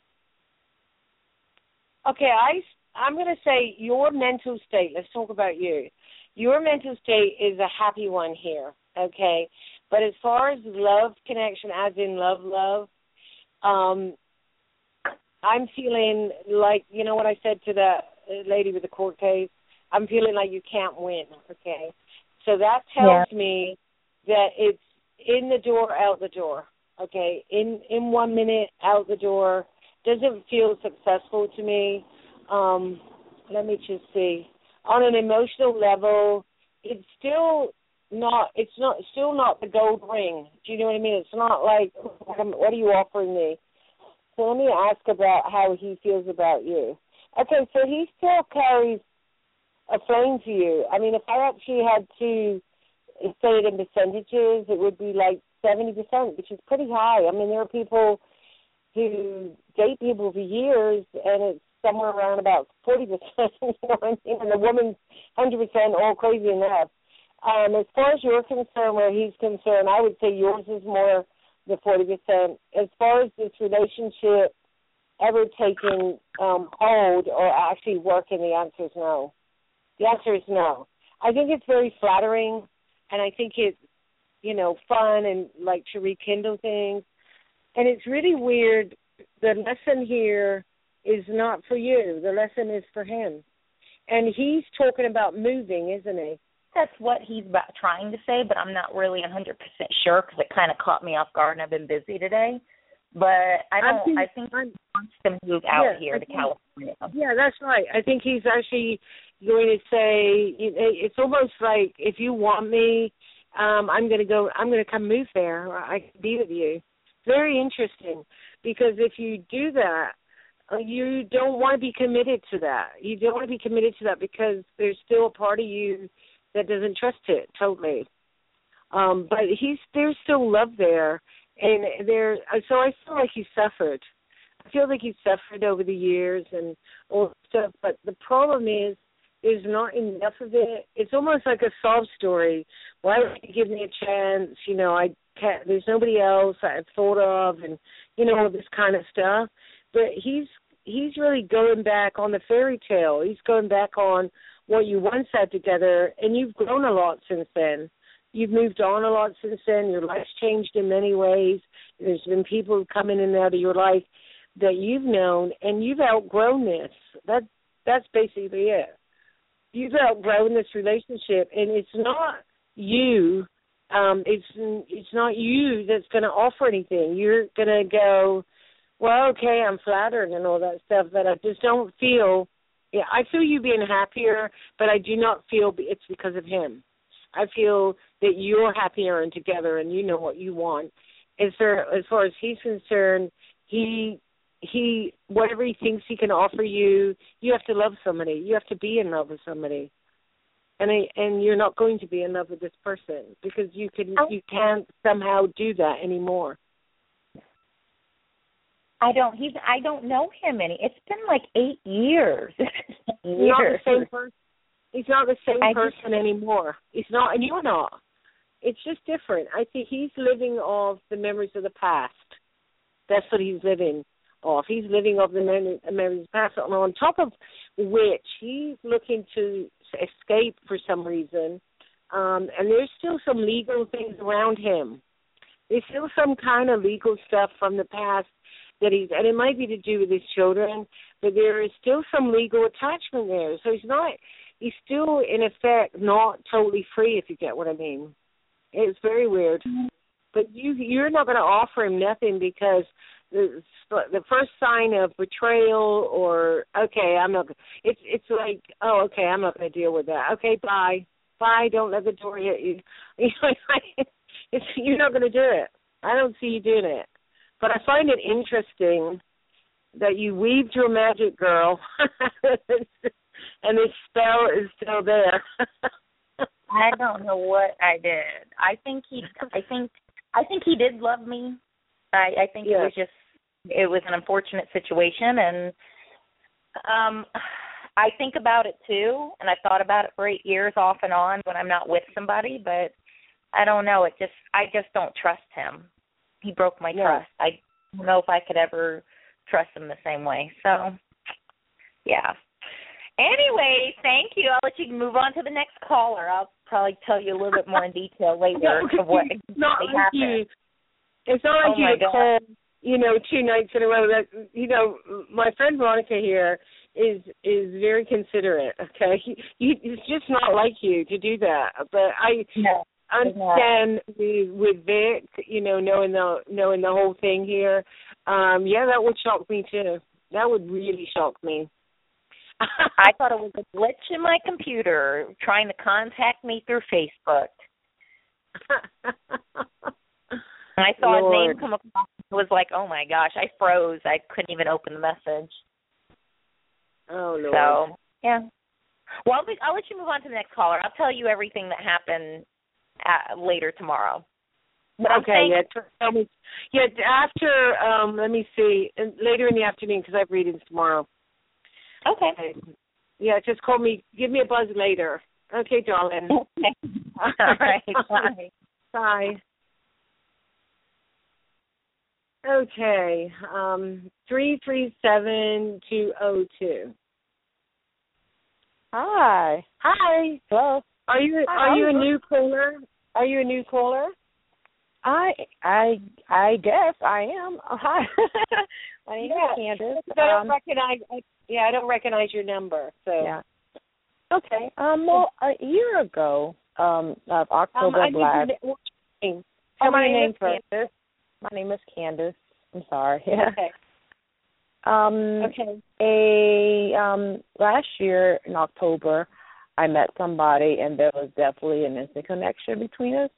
S2: Okay, I'm going to say your mental state. Let's talk about you. Your mental state is a happy one here, okay? But as far as love connection, as in love, I'm feeling like, what I said to the lady with the court case? I'm feeling like you can't win, okay? So that tells me that it's in the door, out the door, okay? In 1 minute, out the door. Doesn't feel successful to me. Let me just see. On an emotional level, it's still not the gold ring. Do you know what I mean? It's not like, what are you offering me? So let me ask about how he feels about you. Okay, so he still carries a flame to you. I mean, if I actually had to say it in percentages, it would be like 70%, which is pretty high. I mean, there are people who date people for years, and it's somewhere around about 40%, you know what I mean? And the woman's 100% all crazy enough. As far as you're concerned, where he's concerned, I would say yours is more the 40%. As far as this relationship ever taking hold or actually working, the answer is no. The answer is no. I think it's very flattering, and I think it's, fun and like to rekindle things. And it's really weird. The lesson here is not for you. The lesson is for him. And he's talking about moving, isn't he?
S8: That's what he's trying to say, but I'm not really 100% sure because it kind of caught me off guard and I've been busy today. But I think he wants to move out here to California.
S2: Yeah, that's right. I think he's actually going to say, it's almost like, if you want me, I'm going to come move there. I can be with you. Very interesting, because if you do that, you don't want to be committed to that. You don't want to be committed to that because there's still a part of you that doesn't trust it totally. But there's still love there, and so I feel like he suffered. I feel like he's suffered over the years and all stuff. But the problem is, there's not enough of it. It's almost like a sob story. Why would you give me a chance? I can't. There's nobody else I've thought of, and all this kind of stuff. But he's he's really going back on the fairy tale. He's going back on what you once had together, and you've grown a lot since then. You've moved on a lot since then. Your life's changed in many ways. There's been people coming in and out of your life that you've known, and you've outgrown this. That's basically it. You've outgrown this relationship, and it's not you. It's not you that's going to offer anything. You're going to go, well, okay, I'm flattered and all that stuff, but I just don't feel. Yeah, I feel you being happier, but I do not feel it's because of him. I feel that you're happier and together, and you know what you want. As far as he's concerned, he whatever he thinks he can offer you, you have to love somebody. You have to be in love with somebody, and you're not going to be in love with this person because you can't somehow do that anymore.
S8: I don't know him any. It's been like 8 years.
S2: He's not the same person. He's not the same person anymore. He's not, and you're not. It's just different. I think he's living off the memories of the past. That's what he's living off. He's living off the memories of the past, on top of which he's looking to escape for some reason. And there's still some legal things around him. There's still some kind of legal stuff from the past and it might be to do with his children, but there is still some legal attachment there. So he's still, in effect, not totally free, if you get what I mean. It's very weird. Mm-hmm. But you're not going to offer him nothing because the first sign of betrayal or, okay, I'm not, it's like, oh, okay, I'm not going to deal with that. Okay, bye. Bye, don't let the door hit you. You're not going to do it. I don't see you doing it. But I find it interesting that you weaved your magic, girl, and the spell is still there.
S8: I don't know what I did. I think he did love me. I think it was an unfortunate situation, and I think about it too, and I've thought about it for 8 years off and on when I'm not with somebody, but I don't know. I just don't trust him. He broke my trust. I don't know if I could ever trust him the same way. So, yeah. Anyway, thank you. I'll let you move on to the next caller. I'll probably tell you a little bit more in detail later of what exactly happened.
S2: It's not like you to call, 2 nights in a row. That my friend Monica here is very considerate. Okay, it's just not like you to do that. But I understand with Vic, knowing the whole thing here. That would shock me too. That would really shock me.
S8: I thought it was a glitch in my computer trying to contact me through Facebook. And I saw his name come across. It was like, oh my gosh, I froze. I couldn't even open the message.
S2: Oh, Lord.
S8: So, yeah. Well, I'll let you move on to the next caller. I'll tell you everything that happened later tomorrow. But
S2: okay, tell me. Yeah, after, let me see, later in the afternoon because I have readings tomorrow.
S8: Okay.
S2: Yeah, just call me. Give me a buzz later. Okay, darling.
S8: Okay. All right. Bye.
S2: Bye. Okay. 337202.
S9: Hi.
S2: Hi.
S9: Hello.
S2: Are you a new caller? Are you a new caller?
S9: I guess I am. Hi. My name is Candace.
S2: I don't recognize your number. So
S9: yeah. Okay. Well, a year ago, of October last.
S2: Tell me your name first.
S9: Candace. My name is Candace. I'm sorry.
S2: Okay.
S9: Last year in October, I met somebody, and there was definitely an instant connection between us.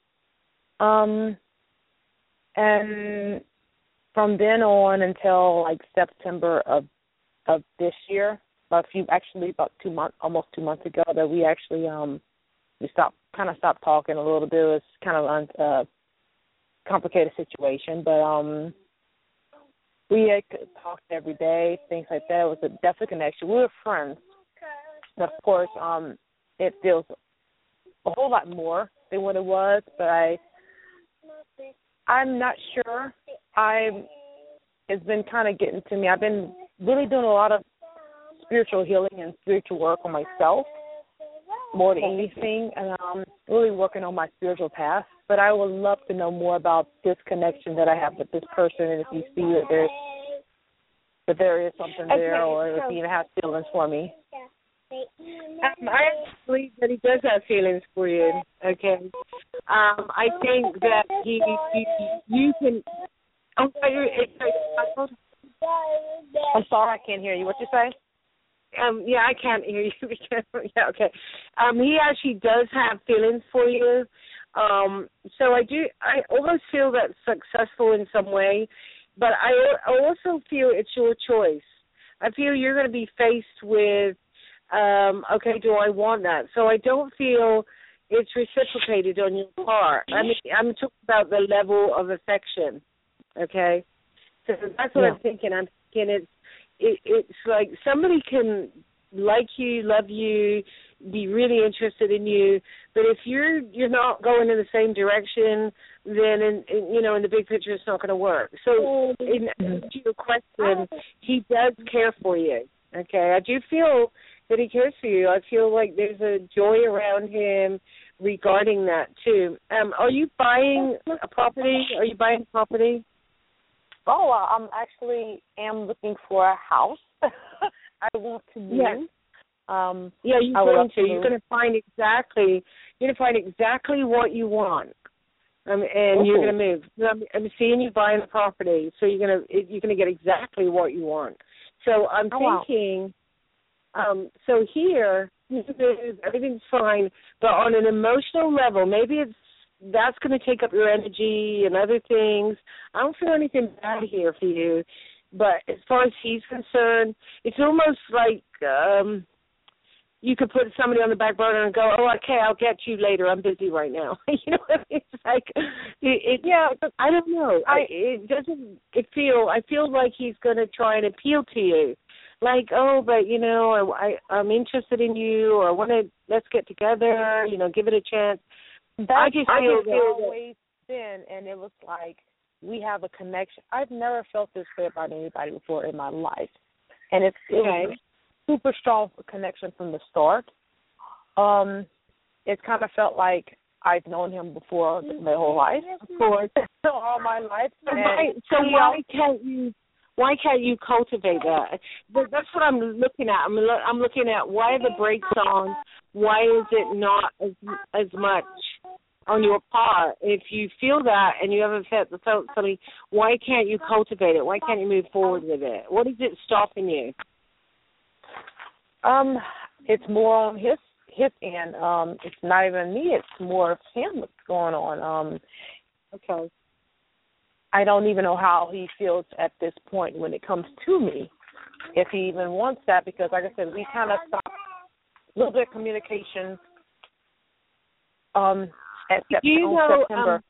S9: And from then on until like September of this year, almost 2 months ago, that we actually we stopped talking a little bit. It was kind of a complicated situation, but we talked every day, things like that. It was a definite connection. We were friends, but of course, it feels a whole lot more than what it was. But I'm not sure. It's been kind of getting to me. I've been really doing a lot of spiritual healing and spiritual work on myself more than anything, and I'm really working on my spiritual path. But I would love to know more about this connection that I have with this person, and if you see that there is something there, or if he even has feelings for me.
S2: I believe that he does have feelings for you. Okay, I think that you can. I'm
S9: sorry, I can't hear you. What you say?
S2: Yeah, I can't hear you. Yeah, okay. He actually does have feelings for you. So I almost feel that's successful in some way, but I also feel it's your choice. I feel you're going to be faced with, okay, do I want that? So I don't feel it's reciprocated on your part. I mean, I'm talking about the level of affection, okay? So that's what I'm thinking. I'm thinking it's like somebody can like you, love you, be really interested in you, but if you're not going in the same direction, then in the big picture it's not going to work. So in answer to your question, he does care for you. Okay, I do feel that he cares for you. I feel like there's a joy around him regarding that too. Are you buying a property? Are you buying property?
S9: Oh, I'm actually looking for a house. I want to move.
S2: Yes. You're going to. You're going to find exactly what you want, and you're going to move. I'm seeing you buying a property, so you're going to get exactly what you want. So I'm thinking. So here, everything's fine, but on an emotional level, maybe that's going to take up your energy and other things. I don't feel anything bad here for you, but as far as he's concerned, it's almost like you could put somebody on the back burner and go, oh, okay, I'll get you later. I'm busy right now. You know what I mean? It's like, I don't know. I feel like he's going to try and appeal to you. Like, oh, but, I'm interested in you, or let's get together, give it a chance.
S9: I just always been, and it was like we have a connection. I've never felt this way about anybody before in my life, and it was a super strong connection from the start. It kind of felt like I've known him before my whole life, of course, all my life.
S2: So why can't you cultivate that? That's what I'm looking at. I'm looking at why are the brakes on? Why is it not as much on your part? If you feel that and you haven't felt something, why can't you cultivate it? Why can't you move forward with it? What is it stopping you?
S9: It's more on his end. It's not even me. It's more of him what's going on.
S2: Okay.
S9: I don't even know how he feels at this point when it comes to me, if he even wants that, because, like I said, we kind of stopped a little bit of communication at September.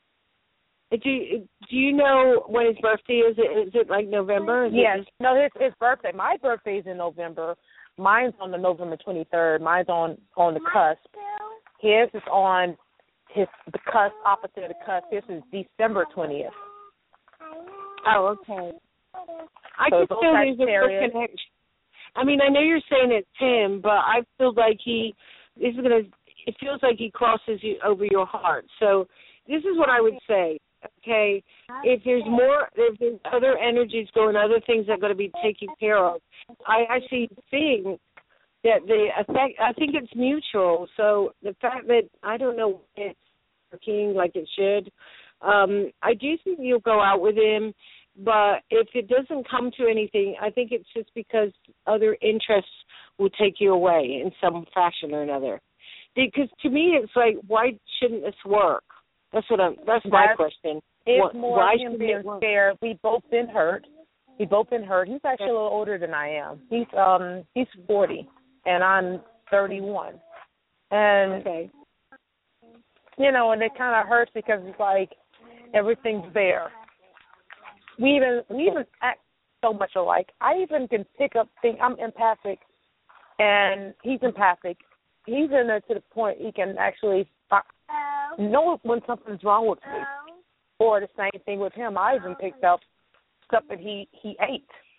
S2: Do you know when his birthday is? Is it like November?
S9: Yes. No, his birthday. My birthday is in November. Mine's on the November 23rd. Mine's on the cusp. His is on the cusp, opposite of the cusp. His is December 20th.
S2: Oh, okay. I just feel there's a real connection. I mean, I know you're saying it's him, but I feel like it feels like he crosses you over your heart. So this is what I would say, okay? If there's other energies going, other things that are going to be taken care of, I actually think that I think it's mutual. So the fact that I don't know it's working like it should, I do think you'll go out with him, but if it doesn't come to anything, I think it's just because other interests will take you away in some fashion or another. Because to me, it's like, why shouldn't this work? That's my question.
S9: It's more him being fair. We've both been hurt. He's actually a little older than I am. He's 40, and I'm 31. And and it kind of hurts because it's like everything's there. We even act so much alike. I even can pick up things. I'm empathic, and he's empathic. He's in there to the point he can actually know when something's wrong with me. Or the same thing with him. I even picked up stuff that he ate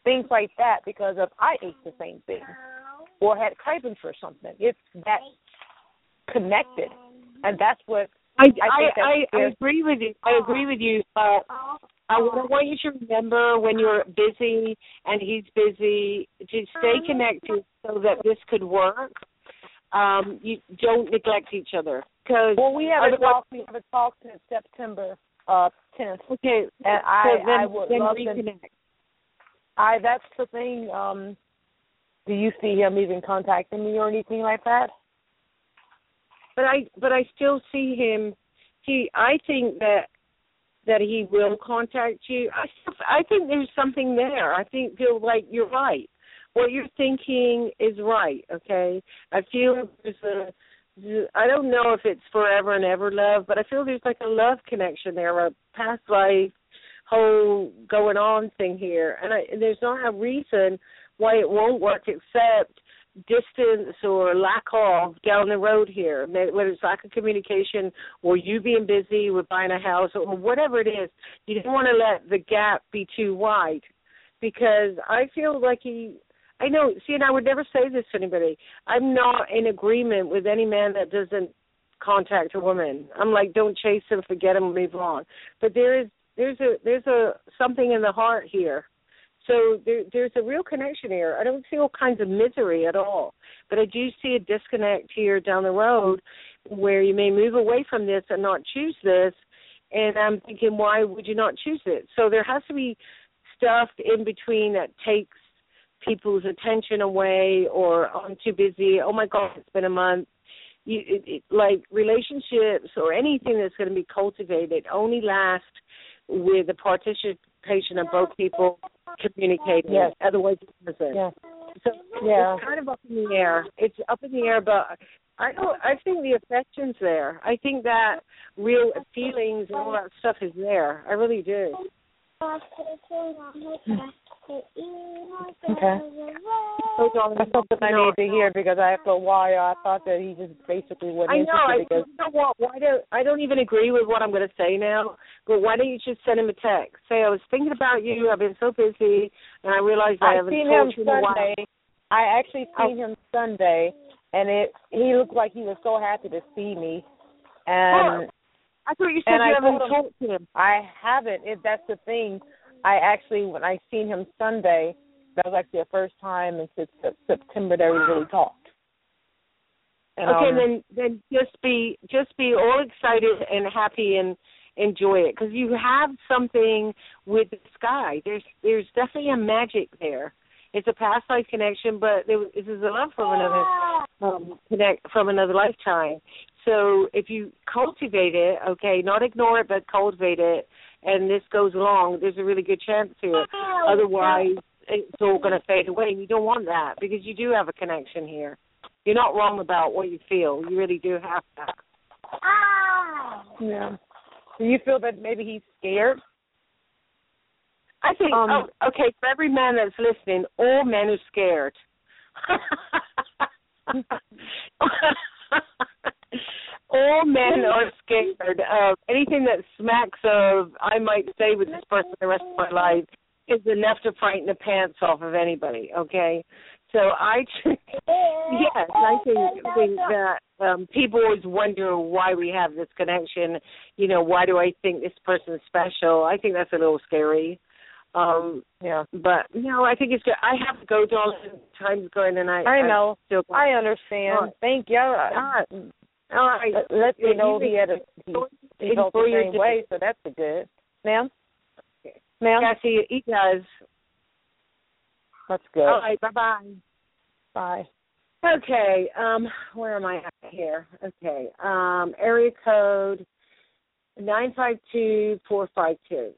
S9: things like that because of I ate the same thing or had cravings for something. It's that connected, and that's what I
S2: agree with you. I agree with you. What I want you to remember when you're busy and he's busy, to stay connected so that this could work. You don't neglect each other.
S9: We have a talk since September 10th.
S2: Okay,
S9: and I would love
S2: reconnect.
S9: That's the thing. Do you see him even contacting me or anything like that?
S2: But I still see him. I think that he will contact you. I think there's something there. I feel like you're right. What you're thinking is right. Okay. I feel I don't know if it's forever and ever love, but I feel there's like a love connection there, a past life whole going on thing here, and there's not a reason why it won't work except distance or lack of down the road here, whether it's lack of communication or you being busy with buying a house or whatever it is. You don't want to let the gap be too wide, because I feel like I know, see, and I would never say this to anybody. I'm not in agreement with any man that doesn't contact a woman. I'm like, don't chase him, forget him, move on. But there's a something in the heart here. So there's a real connection here. I don't see all kinds of misery at all. But I do see a disconnect here down the road where you may move away from this and not choose this. And I'm thinking, why would you not choose it? So there has to be stuff in between that takes people's attention away, or I'm too busy. Oh, my God, it's been a month. Like relationships or anything that's going to be cultivated only last with the participation of both people communicating.
S9: Yes.
S2: Otherwise, it doesn't.
S9: Yeah.
S2: So it's kind of up in the air. It's up in the air, but I think the affection's there. I think that real feelings and all that stuff is there. I really do.
S9: Okay. That's something I need to hear, because after a while I thought that he just basically wasn't interested.
S2: You know what? I don't even agree with what I'm going to say now, but why don't you just send him a text? Say, I was thinking about you, I've been so busy, and I realized I haven't told you in a while.
S9: I actually seen him Sunday, and he looked like he was so happy to see me. And
S2: I thought you said you haven't talked to him.
S9: I haven't. That's the thing. When I seen him Sunday, that was actually the first time since September that we really talked. And,
S2: then just be all excited and happy and enjoy it, because you have something with this guy. There's definitely a magic there. It's a past life connection, but this is a love from another lifetime. So if you cultivate it, okay, not ignore it, but cultivate it, and this goes along, there's a really good chance here. Otherwise, it's all going to fade away, and you don't want that, because you do have a connection here. You're not wrong about what you feel. You really do have that.
S9: Yeah. Do you feel that maybe he's scared?
S2: I think, okay, for every man that's listening, all men are scared. All men are scared of anything that smacks of, I might stay with this person the rest of my life, is enough to frighten the pants off of anybody, okay? So I think that people always wonder why we have this connection. You know, why do I think this person's special? I think that's a little scary. But no, I think it's good. I have to go, darling. Time's going, and I know.
S9: I understand. Thank you.
S2: All right.
S9: Let me know he felt the same way, so that's a good. Ma'am? Ma'am?
S2: Yeah, see, he does.
S9: That's good.
S2: All right, bye-bye.
S9: Bye.
S2: Okay, where am I at here? Okay, area code 952452.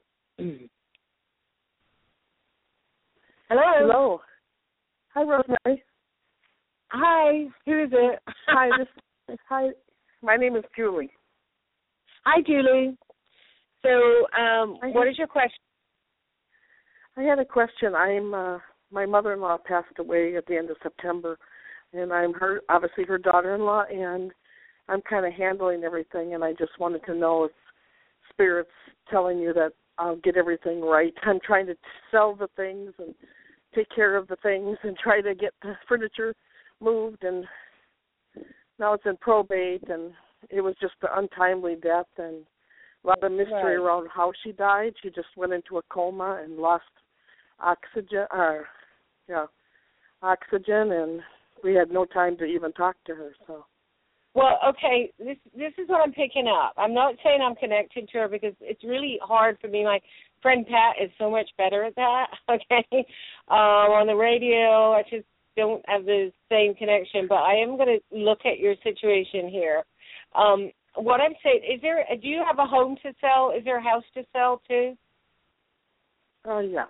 S2: Hello.
S10: Hello. Hi, Rosemary.
S2: Hi. Who is it?
S10: Hi. My name is Julie.
S2: Hi, Julie. So, what is your question?
S10: I had a question. My mother-in-law passed away at the end of September, and I'm obviously her daughter-in-law, and I'm kind of handling everything, and I just wanted to know if Spirit's telling you that I'll get everything right. I'm trying to sell the things and take care of the things and try to get the furniture moved, and now it's in probate, and it was just an untimely death and a lot of mystery around how she died. She just went into a coma and lost oxygen, and we had no time to even talk to her. So.
S2: Well, okay, this is what I'm picking up. I'm not saying I'm connected to her because it's really hard for me. My friend Pat is so much better at that, okay? On the radio, I just don't have the same connection, but I am going to look at your situation here. What I'm saying, do you have a home to sell? Is there a house to sell too?
S10: Yeah.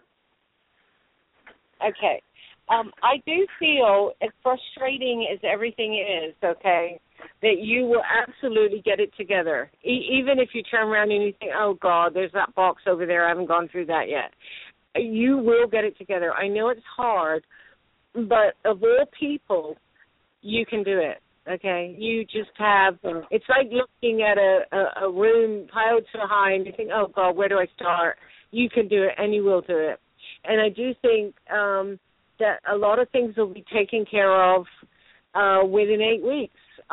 S2: Okay. I do feel, as frustrating as everything is, okay, that you will absolutely get it together. Even if you turn around and you think, oh, God, there's that box over there. I haven't gone through that yet. You will get it together. I know it's hard, but of all people, you can do it, okay? You just have, it's like looking at a room piled so high and you think, oh, God, where do I start? You can do it, and you will do it. And I do think that a lot of things will be taken care of within 8 weeks.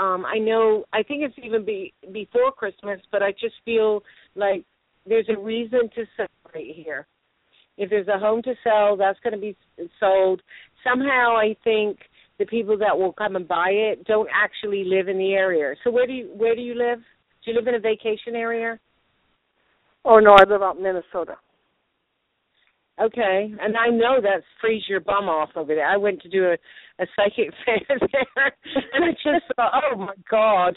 S2: I think it's even before Christmas, but I just feel like there's a reason to celebrate here. If there's a home to sell, that's going to be sold. Somehow I think the people that will come and buy it don't actually live in the area. So where do you live? Do you live in a vacation area?
S10: Oh, no, I live out in Minnesota.
S2: Okay, and I know that frees your bum off over there. I went to do a psychic fair there, and I just thought, oh, my God.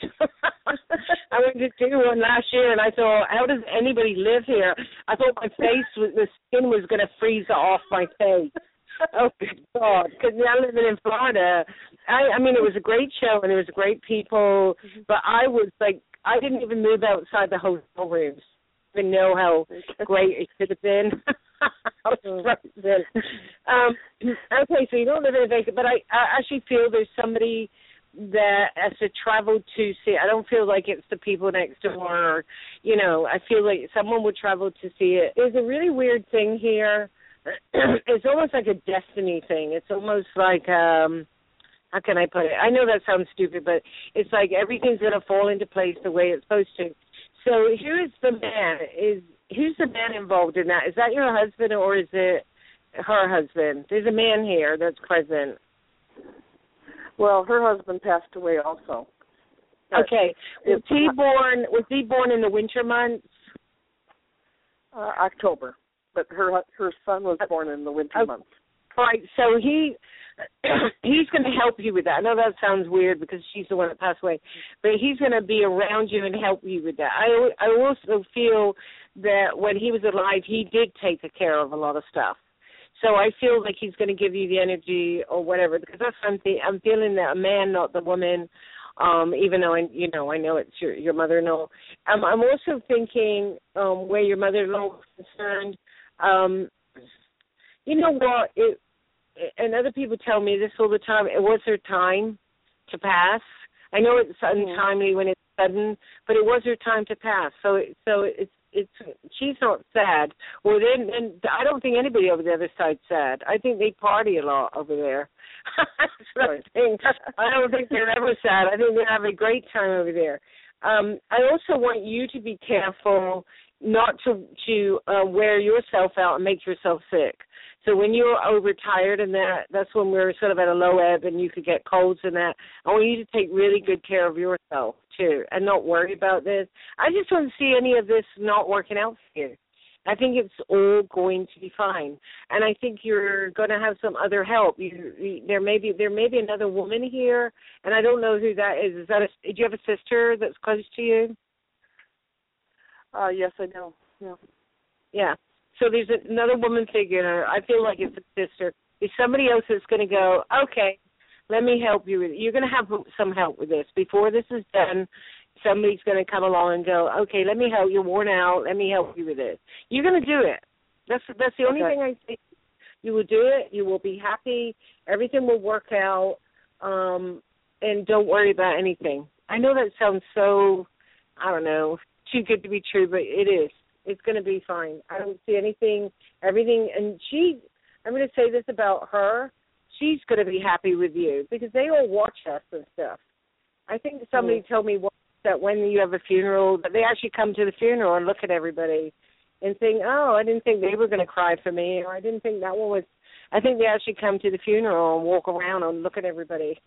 S2: I went to do one last year, and I thought, how does anybody live here? I thought the skin was going to freeze off my face. Oh, God, because now living in Florida, I mean, it was a great show, and there was great people, but I was like, I didn't even move outside the hotel rooms. I didn't know how great it could have been. Okay, so you don't live in a vacant, but I actually feel there's somebody that has to travel to see it. I don't feel like it's the people next door, or, I feel like someone would travel to see it. There's a really weird thing here. It's almost like a destiny thing. It's almost like, how can I put it? I know that sounds stupid, but it's like everything's going to fall into place the way it's supposed to. So who's the man involved in that? Is that your husband or is it her husband? There's a man here that's present.
S10: Well, her husband passed away also.
S2: Okay. Was he born in the winter months?
S10: October. But her son was born in the winter months.
S2: Right. So he's going to help you with that. I know that sounds weird because she's the one that passed away, but he's going to be around you and help you with that. I also feel that when he was alive, he did take care of a lot of stuff. So I feel like he's going to give you the energy or whatever, because that's something I'm feeling, that a man, not the woman. Even though I know it's your mother-in-law. I'm also thinking where your mother-in-law is concerned. You know what? And other people tell me this all the time. It was her time to pass. I know it's untimely when it's sudden, but it was her time to pass. So it's she's not sad. Well, then, and I don't think anybody over the other side's sad. I think they party a lot over there. I don't think they're ever sad. I think they have a great time over there. I also want you to be careful not to wear yourself out and make yourself sick. So when you're overtired and that's when we're sort of at a low ebb and you could get colds and that. I want you to take really good care of yourself too and not worry about this. I just don't see any of this not working out for you. I think it's all going to be fine, and I think you're going to have some other help. There may be another woman here, and I don't know who that is. Do you have a sister that's close to you?
S10: Yes, I do. Yeah.
S2: Yeah. So there's another woman figure. I feel like it's a sister. There's somebody else that's going to go, okay, let me help you with it. You're going to have some help with this. Before this is done, somebody's going to come along and go, okay, let me help you. Worn out. Let me help you with this. You're going to do it. That's the only thing I think. You will do it. You will be happy. Everything will work out, and don't worry about anything. I know that sounds so, I don't know, too good to be true, but it is. It's going to be fine. I don't see anything, everything. And I'm going to say this about her. She's going to be happy with you because they all watch us and stuff. I think somebody told me once that when you have a funeral, that they actually come to the funeral and look at everybody and think, oh, I didn't think they were going to cry for me, or I didn't think that one was. I think they actually come to the funeral and walk around and look at everybody.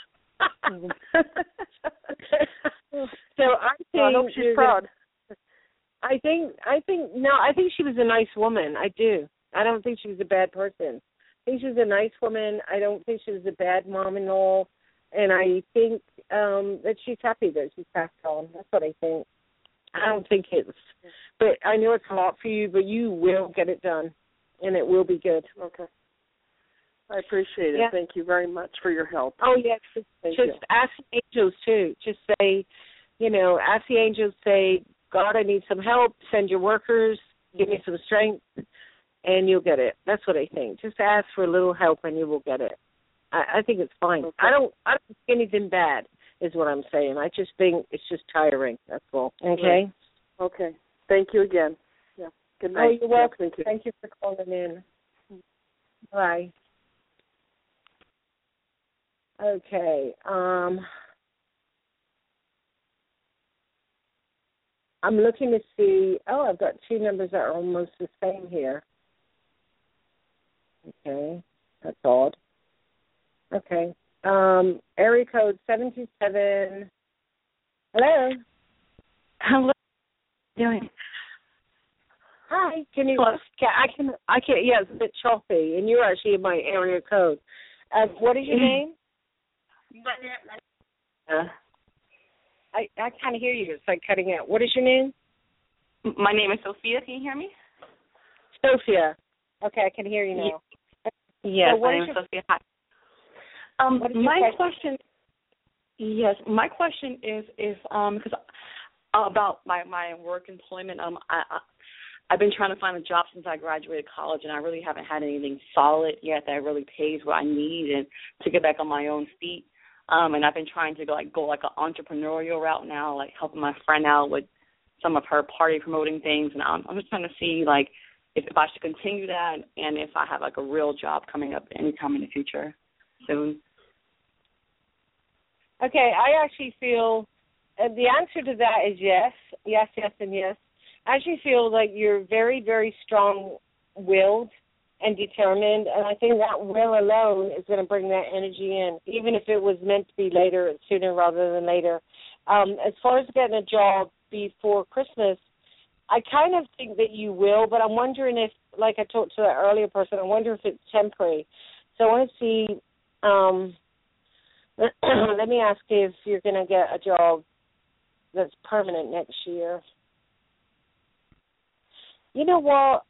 S2: So I think
S10: I hope she's proud.
S2: I think she was a nice woman. I do. I don't think she was a bad person. I think she was a nice woman. I don't think she was a bad mom-in-law. And I think that she's happy that she's passed on. That's what I think. I don't think it's, but I know it's a lot for you, but you will get it done, and it will be good.
S10: Okay. I appreciate it.
S2: Yeah.
S10: Thank you very much for your help.
S2: Oh, yes. Just ask the angels, too. Just say, ask the angels, say, God, I need some help. Send your workers. Give me some strength, and you'll get it. That's what I think. Just ask for a little help, and you will get it. I think it's fine.
S10: Okay.
S2: I don't think anything bad is what I'm saying. I just think it's just tiring. That's all. Okay?
S10: Okay. Thank you again. Yeah. Good night.
S2: Oh, you're welcome.
S10: Thank you.
S2: Thank you for calling in. Bye. Okay. I'm looking to see. Oh, I've got two numbers that are almost the same here. Okay. That's odd. Okay. Area code 727. Hello.
S11: Hello. Doing.
S2: Hi. Can you? I can. Yeah, it's a bit choppy, and you're actually in my area code. What is your name? I can't hear you. It's like cutting out. What is your name?
S11: My name is Sophia. Can you hear me?
S2: Sophia. Okay, I can hear you now.
S11: Yes,
S2: so
S11: my name is Sophia. Hi. My question. Yes, my question is because about my work employment. I've been trying to find a job since I graduated college, and I really haven't had anything solid yet that really pays what I need and to get back on my own feet. And I've been trying to go an entrepreneurial route now, like helping my friend out with some of her party promoting things. And I'm just trying to see if I should continue that and if I have a real job coming up anytime in the future soon.
S2: Okay, I actually feel the answer to that is yes, and yes. I actually feel like you're very, very strong-willed and determined, and I think that will alone is going to bring that energy in, even if it was meant to be later, sooner rather than later. As far as getting a job before Christmas, I kind of think that you will, but I'm wondering if, like I talked to that earlier person, I wonder if it's temporary. So I want to see, let me ask you if you're going to get a job that's permanent next year. You know what?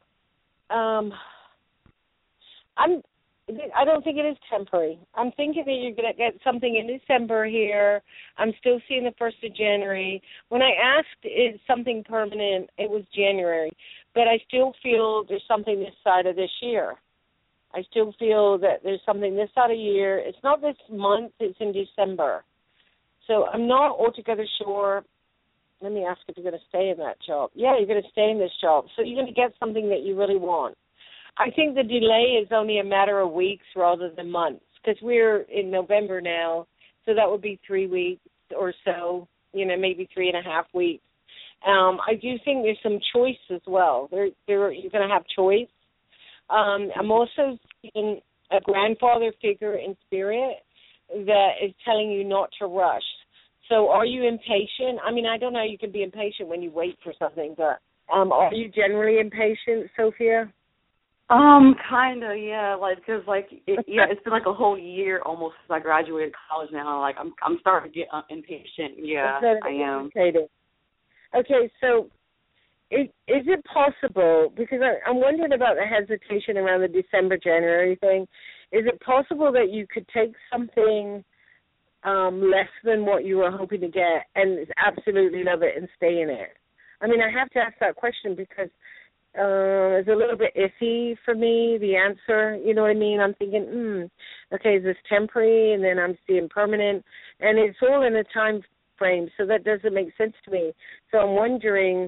S2: I don't think it is temporary. I'm thinking that you're going to get something in December here. I'm still seeing the 1st of January. When I asked is something permanent, it was January. But I still feel there's something this side of this year. I still feel that there's something this side of the year. It's not this month. It's in December. So I'm not altogether sure. Let me ask if you're going to stay in that job. Yeah, you're going to stay in this job. So you're going to get something that you really want. I think the delay is only a matter of weeks rather than months because we're in November now, so that would be 3 weeks or so, maybe 3.5 weeks. I do think there's some choice as well. You're going to have choice. I'm also seeing a grandfather figure in spirit that is telling you not to rush. So are you impatient? I mean, I don't know. You can be impatient when you wait for something, but are you generally impatient, Sophia?
S11: Kind of, yeah. Because it's been a whole year almost since I graduated college now. I'm starting to get impatient. Yeah, I am.
S2: Okay, so is it possible, because I'm wondering about the hesitation around the December, January thing, is it possible that you could take something less than what you were hoping to get and absolutely love it and stay in it? I mean, I have to ask that question because it's a little bit iffy for me, the answer, you know what I mean? I'm thinking, okay, is this temporary? And then I'm seeing permanent. And it's all in a time frame, so that doesn't make sense to me. So I'm wondering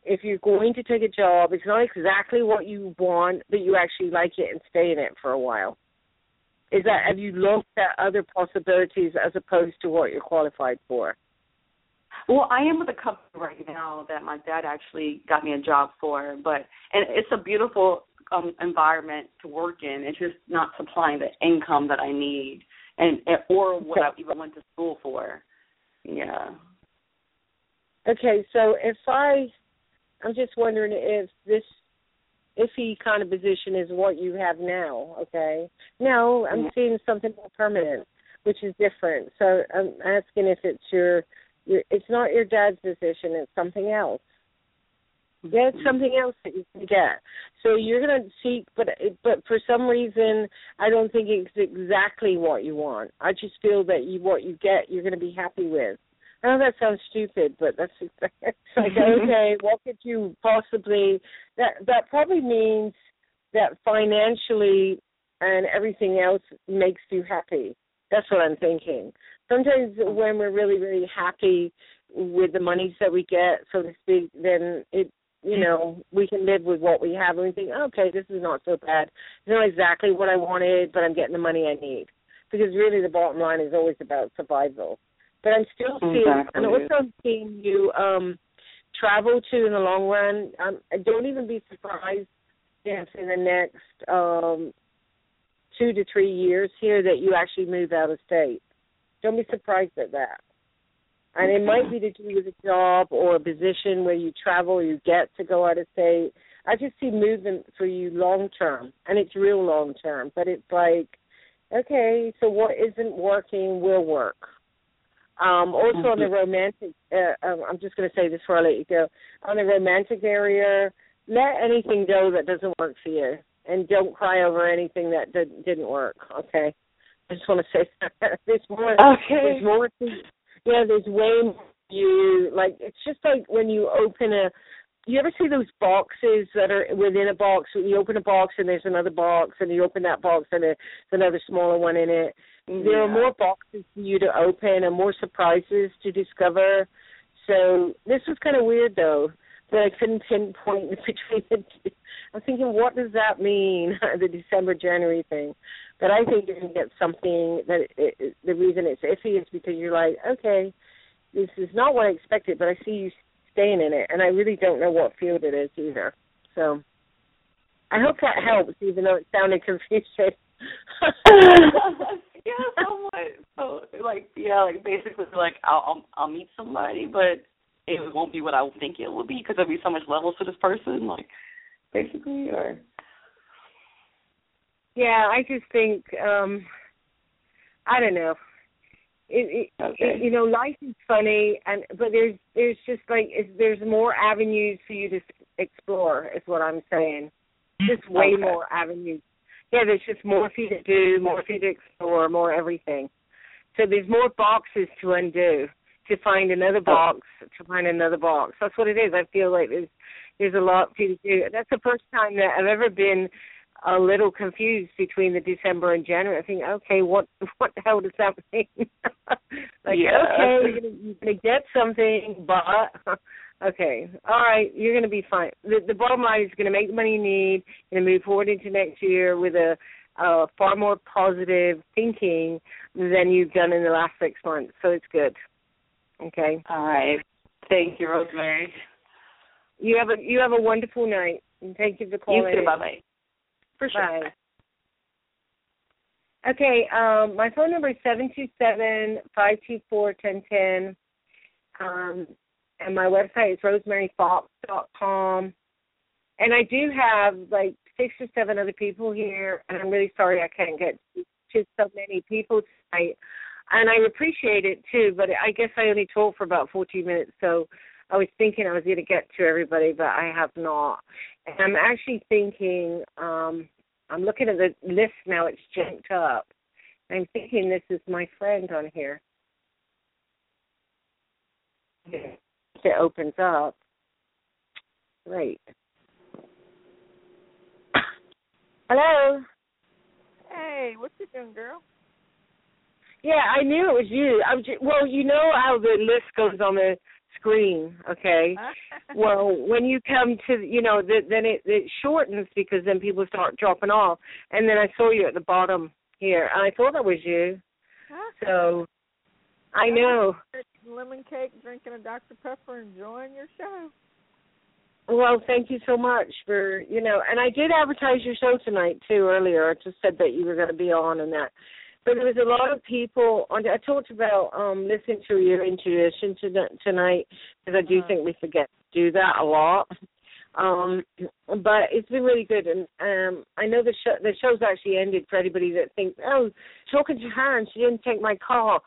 S2: if you're going to take a job, it's not exactly what you want, but you actually like it and stay in it for a while. Have you looked at other possibilities as opposed to what you're qualified for?
S11: Well, I am with a company right now that my dad actually got me a job for, and it's a beautiful environment to work in. It's just not supplying the income that I need or what I even went to school for. Yeah.
S2: Okay, so I'm just wondering if this iffy kind of position is what you have now, okay? No, I'm seeing something more permanent, which is different. So I'm asking if it's it's not your dad's position, it's something else. Yeah, it's something else that you can get. So you're going to seek, but for some reason, I don't think it's exactly what you want. I just feel that what you get, you're going to be happy with. I know that sounds stupid, but that's like, okay, what could you possibly, that probably means that financially and everything else makes you happy. That's what I'm thinking. Sometimes when we're really, really happy with the monies that we get, so to speak, then we can live with what we have, and we think, okay, this is not so bad. It's not exactly what I wanted, but I'm getting the money I need. Because really the bottom line is always about survival. But I'm still seeing, and also I'm seeing you travel to in the long run. Don't even be surprised if in the next 2 to 3 years here that you actually move out of state. Don't be surprised at that. And it might be to do with a job or a position where you travel or you get to go out of state. I just see movement for you long term, and it's real long term. But it's like, okay, so what isn't working will work. Also on the romantic, I'm just going to say this before I let you go. On the romantic area, let anything go that doesn't work for you, and don't cry over anything that didn't work. Okay, I just want to say that. There's more. Okay. There's more. There's way more. It's just like when you open you ever see those boxes that are within a box? You open a box and there's another box, and you open that box and there's another smaller one in it. Yeah. There are more boxes for you to open and more surprises to discover. So this was kind of weird, though, that I couldn't pinpoint between the two. I'm thinking, what does that mean, the December-January thing? But I think you're going to get something that the reason it's iffy is because you're like, okay, this is not what I expected, but I see you staying in it, and I really don't know what field it is either. So I hope that helps, even though it sounded confusing.
S11: Yeah, somewhat. So, basically, I'll meet somebody, but it won't be what I think it will be because there'll be so much levels to this person, basically, or...
S2: Yeah, I just think, I don't know. Life is funny, but there's just there's more avenues for you to explore, is what I'm saying. Just way more avenues. Yeah, there's just more for you to do, more for you to explore, more everything. So there's more boxes to undo, to find another box, to find another box. That's what it is. I feel like there's a lot for you to do. That's the first time that I've ever been a little confused between the December and January. I think, okay, what the hell does that mean? Okay, you're going to get something, but... Okay, all right, you're going to be fine. The bottom line is you're going to make the money you need, you're going to move forward into next year with a far more positive thinking than you've done in the last 6 months, so it's good. Okay?
S11: All right. Thank you, Rosemary.
S2: You have a wonderful night, and thank you for calling.
S11: You too, bye-bye.
S2: For sure. Bye. Okay, my phone number is 727-524-1010. And my website is rosemaryfox.com. And I do have 6 or 7 other people here, and I'm really sorry I can't get to so many people tonight. And I appreciate it, too, but I guess I only talked for about 14 minutes, so I was thinking I was going to get to everybody, but I have not. And I'm actually thinking, I'm looking at the list now, it's jumped up. I'm thinking this is my friend on here. It opens up. Great. Hello.
S12: Hey, what you doing, girl?
S2: Yeah, I knew it was you. Well, you know how the list goes on the screen, okay? Well, when you come to, then it shortens because then people start dropping off. And then I saw you at the bottom here. I thought that was you. So, I know.
S12: Lemon cake, drinking a Dr. Pepper, enjoying your show.
S2: Well, thank you so much for, and I did advertise your show tonight, too, earlier. I just said that you were going to be on and that. But there was a lot of people, I talked about listening to your intuition tonight, because I do think we forget to do that a lot. But it's been really good. And I know the show's actually ended for anybody that thinks, oh, talking to her and she didn't take my call.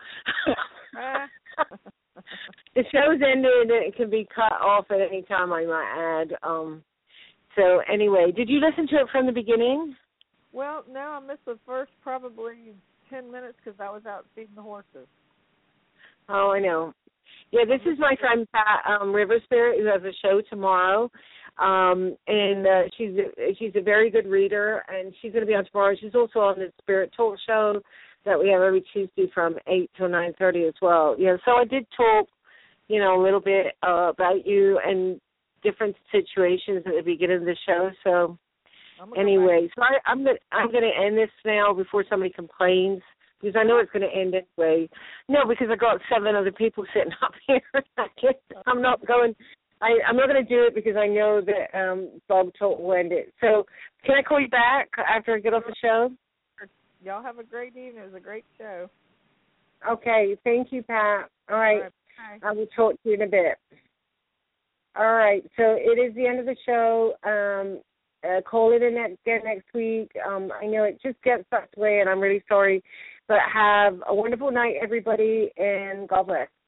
S2: The show's ended and it can be cut off at any time, I might add. So anyway, did you listen to it from the beginning?
S12: Well, no, I missed the first probably 10 minutes because I was out feeding the horses.
S2: Oh, I know. Yeah, this is my friend Pat River Spirit, who has a show tomorrow. And she's a very good reader, and she's going to be on tomorrow. She's also on the Spirit Talk show that we have every Tuesday from 8 till 9:30 as well. Yeah, so I did talk, a little bit about you and different situations at the beginning of the show. So anyway, so I'm gonna end this now before somebody complains, because I know it's going to end anyway. No, because I got 7 other people sitting up here. I'm not going to do it because I know that Bob Talk will end it. So can I call you back after I get off the show?
S12: Y'all have a great evening. It was a great show.
S2: Okay. Thank you, Pat. All right.
S12: Bye.
S2: I will talk to you in a bit. All right. So it is the end of the show. Call it in again next week. I know it just gets sucked away, and I'm really sorry. But have a wonderful night, everybody, and God bless.